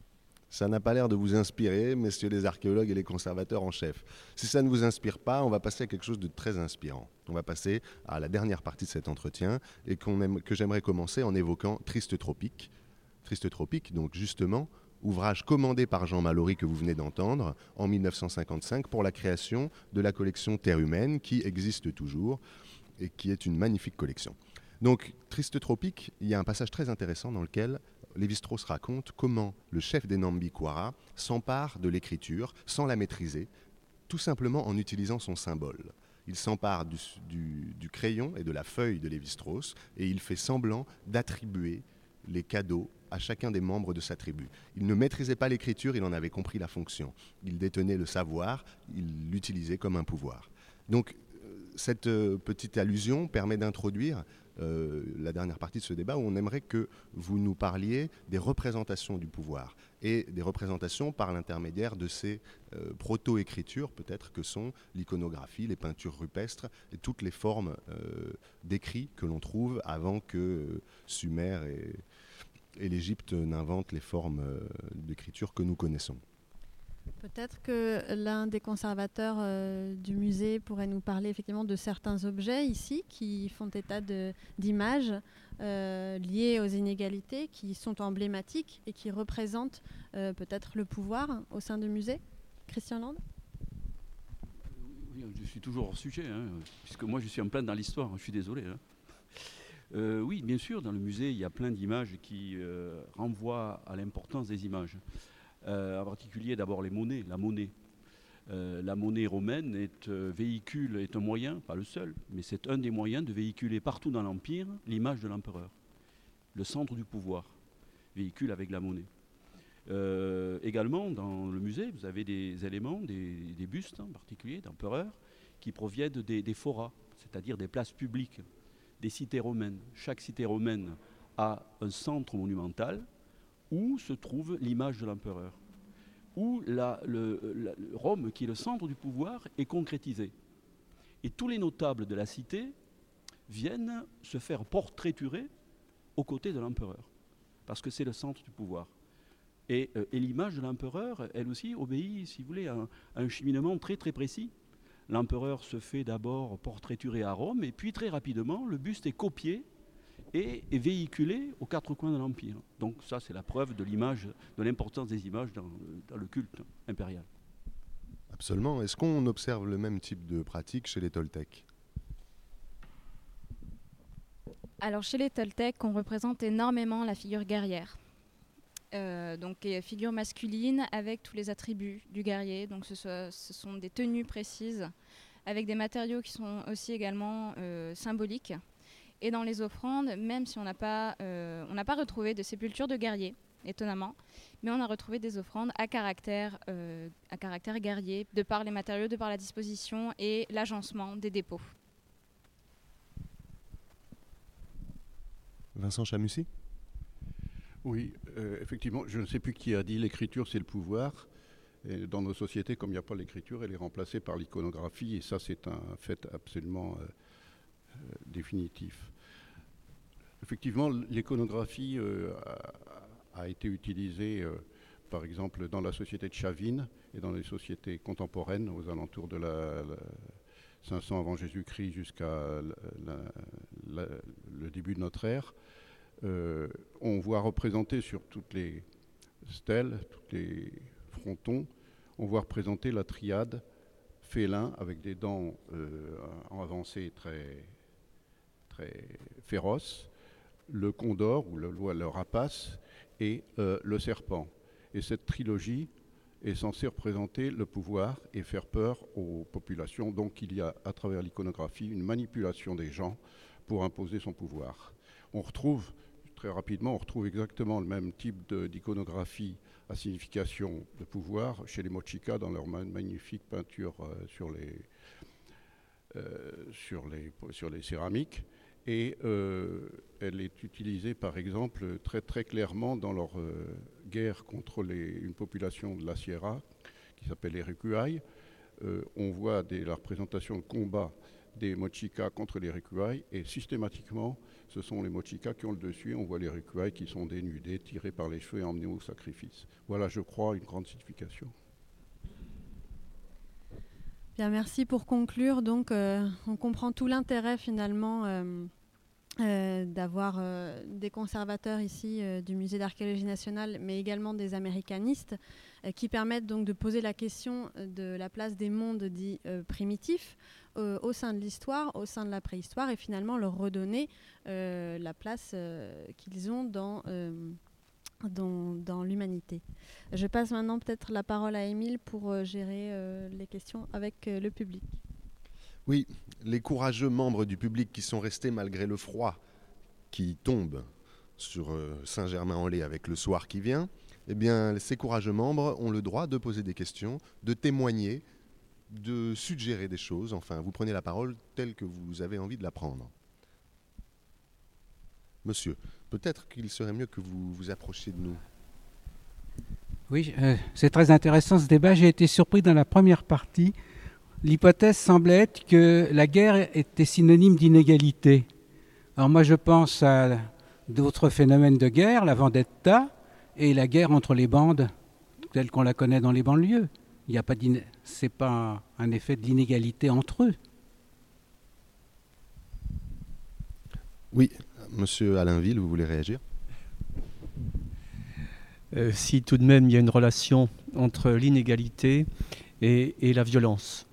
Ça n'a pas l'air de vous inspirer, messieurs les archéologues et les conservateurs en chef. Si ça ne vous inspire pas, on va passer à quelque chose de très inspirant. On va passer à la dernière partie de cet entretien et que j'aimerais commencer en évoquant Triste Tropique. Triste Tropique, donc justement, ouvrage commandé par Jean Mallory que vous venez d'entendre en 1955 pour la création de la collection Terre humaine qui existe toujours et qui est une magnifique collection. Donc, Triste Tropique, il y a un passage très intéressant dans lequel Lévi-Strauss raconte comment le chef des Nambikwara s'empare de l'écriture sans la maîtriser, tout simplement en utilisant son symbole. Il s'empare du crayon et de la feuille de Lévi-Strauss et il fait semblant d'attribuer les cadeaux à chacun des membres de sa tribu. Il ne maîtrisait pas l'écriture, il en avait compris la fonction. Il détenait le savoir, il l'utilisait comme un pouvoir. Donc, cette petite allusion permet d'introduire la dernière partie de ce débat où on aimerait que vous nous parliez des représentations du pouvoir et des représentations par l'intermédiaire de ces proto-écritures peut-être que sont l'iconographie, les peintures rupestres et toutes les formes d'écrits que l'on trouve avant que Sumer et l'Égypte n'inventent les formes d'écriture que nous connaissons. Peut-être que l'un des conservateurs du musée pourrait nous parler effectivement de certains objets ici qui font état d'images liées aux inégalités, qui sont emblématiques et qui représentent peut-être le pouvoir au sein du musée. Christian Land ? Oui, je suis toujours hors sujet, puisque moi je suis en plein dans l'histoire, je suis désolé. Oui, bien sûr, dans le musée, il y a plein d'images qui renvoient à l'importance des images. En particulier d'abord la monnaie. La monnaie romaine est un moyen, pas le seul, mais c'est un des moyens de véhiculer partout dans l'Empire l'image de l'empereur. Le centre du pouvoir véhicule avec la monnaie. Également dans le musée, vous avez des éléments, des bustes en particulier d'empereurs qui proviennent des forats, c'est-à-dire des places publiques, des cités romaines. Chaque cité romaine a un centre monumental où se trouve l'image de l'empereur, où Rome, qui est le centre du pouvoir, est concrétisée. Et tous les notables de la cité viennent se faire portraiturer aux côtés de l'empereur, parce que c'est le centre du pouvoir. Et l'image de l'empereur, elle aussi, obéit, si vous voulez, à un cheminement très très précis. L'empereur se fait d'abord portraiturer à Rome, et puis très rapidement, le buste est copié et est véhiculé aux quatre coins de l'Empire. Donc ça, c'est la preuve de l'image, de l'importance des images dans le culte impérial. Absolument. Est-ce qu'on observe le même type de pratique chez les Toltecs ? Alors chez les Toltecs, on représente énormément la figure guerrière. Donc figure masculine avec tous les attributs du guerrier. Donc ce sont des tenues précises avec des matériaux qui sont aussi également symboliques. Et dans les offrandes, même si on n'a pas retrouvé de sépulture de guerriers, étonnamment, mais on a retrouvé des offrandes à caractère guerrier, de par les matériaux, de par la disposition et l'agencement des dépôts. Vincent Chamussi ? Oui, effectivement, je ne sais plus qui a dit l'écriture c'est le pouvoir. Et dans nos sociétés, comme il n'y a pas l'écriture, elle est remplacée par l'iconographie, et ça c'est un fait absolument définitif. Effectivement, l'iconographie a été utilisée, par exemple, dans la société de Chavin et dans les sociétés contemporaines aux alentours de la 500 avant Jésus-Christ jusqu'à le début de notre ère. On voit représenter sur toutes les stèles, tous les frontons, on voit représenter la triade félin avec des dents avancées très féroces, le condor ou le rapace et le serpent. Et cette trilogie est censée représenter le pouvoir et faire peur aux populations. Donc il y a à travers l'iconographie une manipulation des gens pour imposer son pouvoir. On retrouve très rapidement, exactement le même type d'iconographie à signification de pouvoir chez les Mochica dans leur magnifique peinture sur les céramiques. Et elle est utilisée par exemple très très clairement dans leur guerre contre une population de la Sierra qui s'appelle les Recuay. On voit la représentation de combat des mochikas contre les recuailles, et systématiquement, ce sont les mochikas qui ont le dessus. On voit les recuailles qui sont dénudés, tirés par les cheveux et emmenés au sacrifice. Voilà, je crois, une grande signification. Bien, merci. Pour conclure, donc, on comprend tout l'intérêt finalement d'avoir des conservateurs ici du Musée d'archéologie nationale, mais également des américanistes, qui permettent donc de poser la question de la place des mondes dits primitifs au sein de l'histoire, au sein de la préhistoire, et finalement leur redonner la place qu'ils ont dans l'humanité. Je passe maintenant peut-être la parole à Émile pour gérer les questions avec le public. Oui, les courageux membres du public qui sont restés malgré le froid qui tombe sur Saint-Germain-en-Laye avec le soir qui vient, eh bien, ces courageux membres ont le droit de poser des questions, de témoigner, de suggérer des choses. Enfin, vous prenez la parole telle que vous avez envie de la prendre. Monsieur, peut-être qu'il serait mieux que vous vous approchiez de nous. Oui, c'est très intéressant ce débat. J'ai été surpris dans la première partie. L'hypothèse semblait être que la guerre était synonyme d'inégalité. Alors moi je pense à d'autres phénomènes de guerre, la vendetta et la guerre entre les bandes telle qu'on la connaît dans les banlieues. Il n'y a pas c'est pas un effet de l'inégalité entre eux. Oui, monsieur Allainville, vous voulez réagir ? Si tout de même il y a une relation entre l'inégalité et la violence.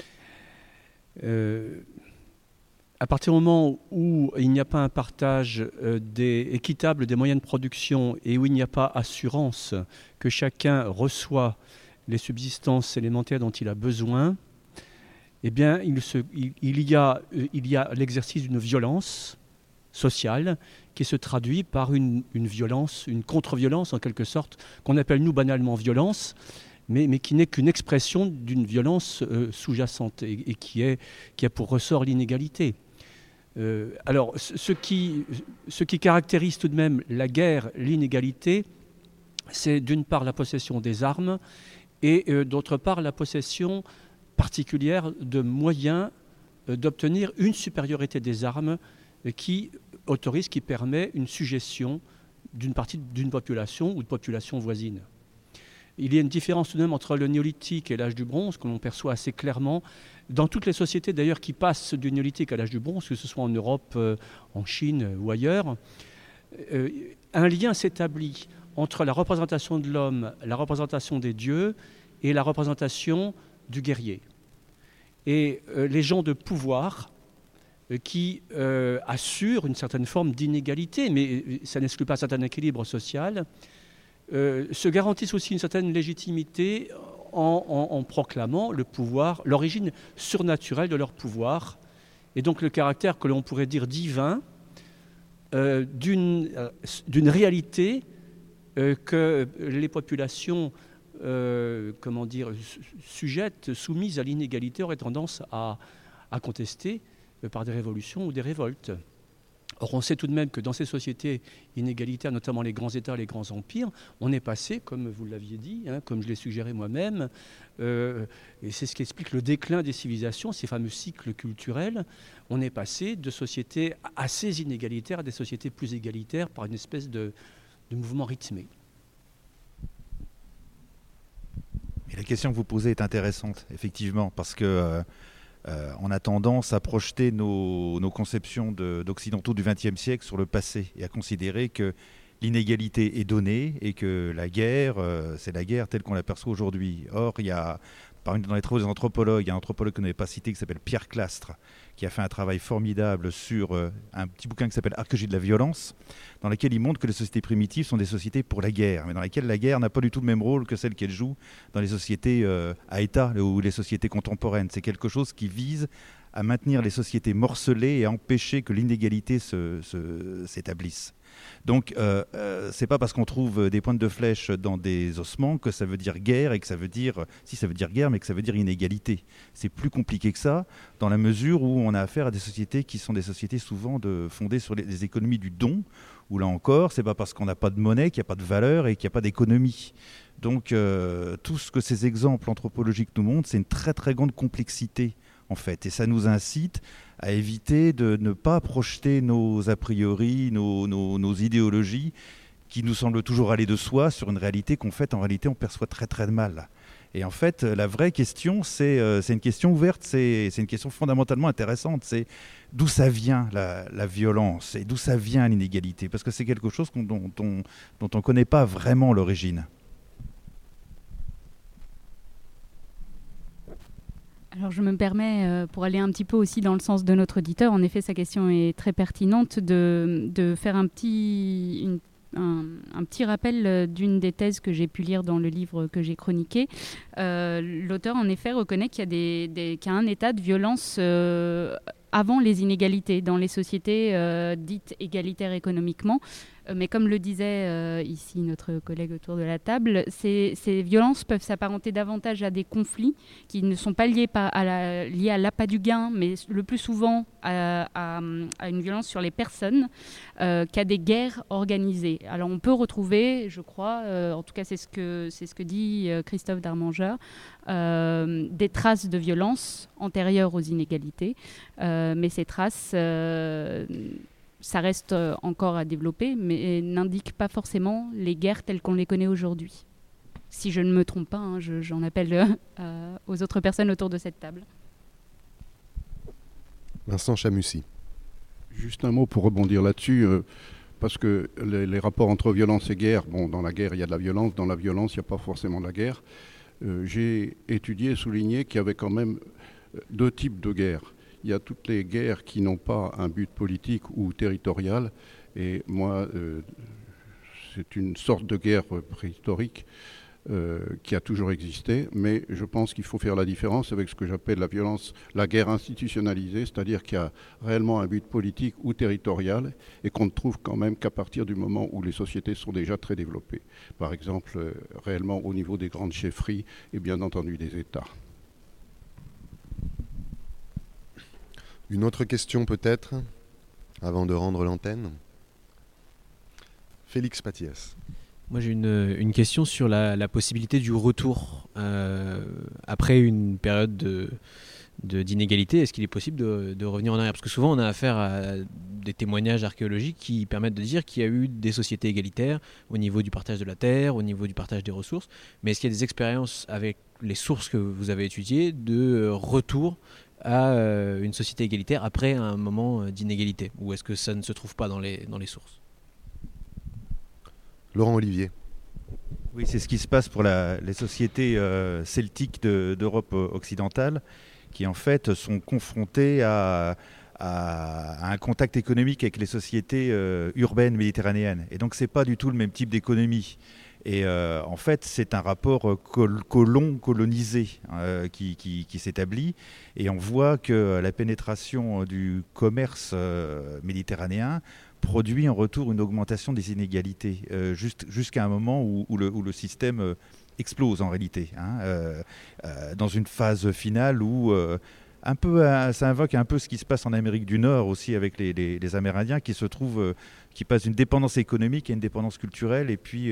À partir du moment où il n'y a pas un partage équitable des moyens de production et où il n'y a pas assurance que chacun reçoit les subsistances élémentaires dont il a besoin, eh bien, il y a l'exercice d'une violence sociale qui se traduit par une violence, une contre-violence en quelque sorte, qu'on appelle nous banalement violence, mais qui n'est qu'une expression d'une violence sous-jacente et qui a pour ressort l'inégalité. Alors, ce qui caractérise tout de même la guerre, l'inégalité, c'est d'une part la possession des armes et d'autre part la possession particulière de moyens d'obtenir une supériorité des armes qui autorise, qui permet une suggestion d'une partie d'une population ou de population voisine. Il y a une différence tout de même entre le néolithique et l'âge du bronze, que l'on perçoit assez clairement, dans toutes les sociétés d'ailleurs qui passent du néolithique à l'âge du bronze, que ce soit en Europe, en Chine ou ailleurs. Un lien s'établit entre la représentation de l'homme, la représentation des dieux et la représentation du guerrier. Et les gens de pouvoir qui assurent une certaine forme d'inégalité, mais ça n'exclut pas un certain équilibre social, se garantissent aussi une certaine légitimité en proclamant le pouvoir, l'origine surnaturelle de leur pouvoir, et donc le caractère que l'on pourrait dire divin d'une réalité que les populations sujettes, soumises à l'inégalité, auraient tendance à contester par des révolutions ou des révoltes. Or, on sait tout de même que dans ces sociétés inégalitaires, notamment les grands États, les grands empires, on est passé, comme vous l'aviez dit, comme je l'ai suggéré moi-même, et c'est ce qui explique le déclin des civilisations, ces fameux cycles culturels, on est passé de sociétés assez inégalitaires à des sociétés plus égalitaires par une espèce de mouvement rythmé. Et la question que vous posez est intéressante, effectivement, parce que on a tendance à projeter nos conceptions d'occidentaux du XXe siècle sur le passé et à considérer que l'inégalité est donnée et que la guerre, c'est la guerre telle qu'on l'aperçoit aujourd'hui. Or, il y a, dans les travaux des anthropologues, il y a un anthropologue que vous n'avez pas cité qui s'appelle Pierre Clastre, qui a fait un travail formidable sur un petit bouquin qui s'appelle Archéologie de la violence, dans lequel il montre que les sociétés primitives sont des sociétés pour la guerre, mais dans lesquelles la guerre n'a pas du tout le même rôle que celle qu'elle joue dans les sociétés à État ou les sociétés contemporaines. C'est quelque chose qui vise à maintenir les sociétés morcelées et à empêcher que l'inégalité s'établisse. Donc, c'est pas parce qu'on trouve des pointes de flèche dans des ossements que ça veut dire guerre et que ça veut dire, si ça veut dire guerre, mais que ça veut dire inégalité. C'est plus compliqué que ça, dans la mesure où on a affaire à des sociétés qui sont des sociétés souvent fondées sur les économies du don, où là encore, c'est pas parce qu'on n'a pas de monnaie qu'il n'y a pas de valeur et qu'il n'y a pas d'économie. Donc, tout ce que ces exemples anthropologiques nous montrent, c'est une très très grande complexité en fait. Et ça nous incite à éviter de ne pas projeter nos a priori, nos idéologies qui nous semblent toujours aller de soi sur une réalité qu'en fait, en réalité, on perçoit très très mal. Et en fait, la vraie question, c'est une question ouverte, c'est une question fondamentalement intéressante. C'est d'où ça vient la violence et d'où ça vient l'inégalité. Parce que c'est quelque chose dont on ne connaît pas vraiment l'origine. Alors je me permets, pour aller un petit peu aussi dans le sens de notre auditeur, en effet sa question est très pertinente, de faire un petit rappel d'une des thèses que j'ai pu lire dans le livre que j'ai chroniqué. L'auteur en effet reconnaît qu'il y a un état de violence avant les inégalités dans les sociétés dites égalitaires économiquement. Mais comme le disait ici notre collègue autour de la table, ces violences peuvent s'apparenter davantage à des conflits qui ne sont pas liés à l'appât du gain, mais le plus souvent à une violence sur les personnes qu'à des guerres organisées. Alors on peut retrouver, je crois, en tout cas c'est ce que dit Christophe Darmanger, des traces de violence antérieures aux inégalités, mais ces traces... ça reste encore à développer, mais n'indique pas forcément les guerres telles qu'on les connaît aujourd'hui. Si je ne me trompe pas, hein, j'en appelle aux autres personnes autour de cette table. Vincent Chamussi. Juste un mot pour rebondir là-dessus, parce que les rapports entre violence et guerre, bon, dans la guerre il y a de la violence, dans la violence il n'y a pas forcément de la guerre. J'ai étudié et souligné qu'il y avait quand même deux types de guerres. Il y a toutes les guerres qui n'ont pas un but politique ou territorial. Et moi, c'est une sorte de guerre préhistorique qui a toujours existé. Mais je pense qu'il faut faire la différence avec ce que j'appelle la violence, la guerre institutionnalisée, c'est-à-dire qu'il y a réellement un but politique ou territorial et qu'on ne trouve quand même qu'à partir du moment où les sociétés sont déjà très développées. Par exemple, réellement au niveau des grandes chefferies et bien entendu des États. Une autre question peut-être, avant de rendre l'antenne. Félix Patiès. Moi j'ai une question sur la possibilité du retour après une période d'inégalité. Est-ce qu'il est possible de revenir en arrière? Parce que souvent on a affaire à des témoignages archéologiques qui permettent de dire qu'il y a eu des sociétés égalitaires au niveau du partage de la terre, au niveau du partage des ressources. Mais est-ce qu'il y a des expériences avec les sources que vous avez étudiées de retour à une société égalitaire après un moment d'inégalité? Ou est-ce que ça ne se trouve pas dans les sources? Laurent Olivier. Oui, c'est ce qui se passe pour les sociétés celtiques d'Europe occidentale qui en fait sont confrontées à un contact économique avec les sociétés urbaines méditerranéennes. Et donc c'est pas du tout le même type d'économie. Et en fait, c'est un rapport colon-colonisé qui s'établit. Et on voit que la pénétration du commerce méditerranéen produit en retour une augmentation des inégalités, jusqu'à un moment où le système explose en réalité, dans une phase finale où... ça invoque un peu ce qui se passe en Amérique du Nord aussi avec les Amérindiens qui passent d'une dépendance économique à une dépendance culturelle et puis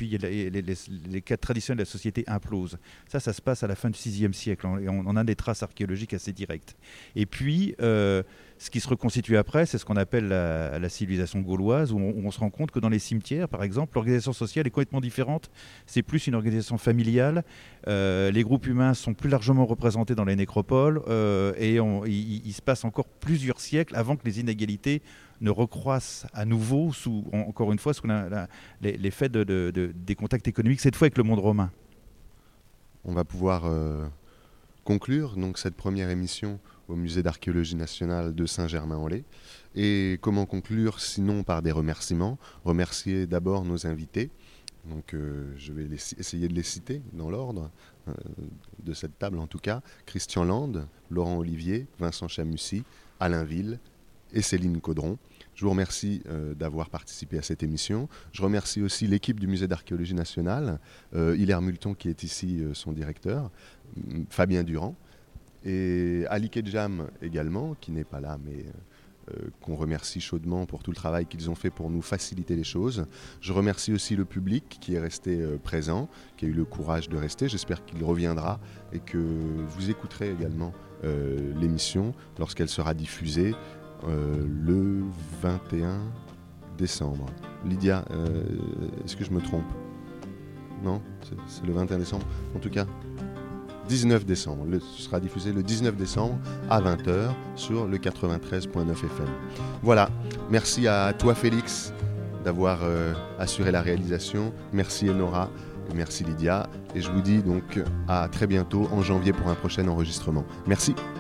les cadres traditionnels de la société implosent. Ça se passe à la fin du VIe siècle et on a des traces archéologiques assez directes. Et puis ce qui se reconstitue après, c'est ce qu'on appelle la civilisation gauloise où on se rend compte que dans les cimetières, par exemple, l'organisation sociale est complètement différente. C'est plus une organisation familiale. Les groupes humains sont plus largement représentés dans les nécropoles et il se passe encore plusieurs siècles avant que les inégalités ne recroissent à nouveau, encore une fois, sous l'effet des contacts économiques, cette fois avec le monde romain. On va pouvoir conclure donc cette première émission au Musée d'archéologie nationale de Saint-Germain-en-Laye. Et comment conclure sinon par des remerciements? Remercier d'abord nos invités. Donc je vais essayer de les citer dans l'ordre de cette table en tout cas. Christian Land, Laurent Olivier, Vincent Chamussi, Alain Ville et Céline Caudron. Je vous remercie d'avoir participé à cette émission. Je remercie aussi l'équipe du Musée d'archéologie nationale, Hilaire Multon qui est ici son directeur, Fabien Durand, et Ali Kedjam également, qui n'est pas là, mais qu'on remercie chaudement pour tout le travail qu'ils ont fait pour nous faciliter les choses. Je remercie aussi le public qui est resté présent, qui a eu le courage de rester. J'espère qu'il reviendra et que vous écouterez également l'émission lorsqu'elle sera diffusée le 21 décembre. Lydia, est-ce que je me trompe? Non, c'est le 21 décembre. En tout cas, 19 décembre. Ce sera diffusé le 19 décembre à 20h sur le 93.9 FM. Voilà, merci à toi Félix d'avoir assuré la réalisation. Merci Enora, et merci Lydia. Et je vous dis donc à très bientôt en janvier pour un prochain enregistrement. Merci.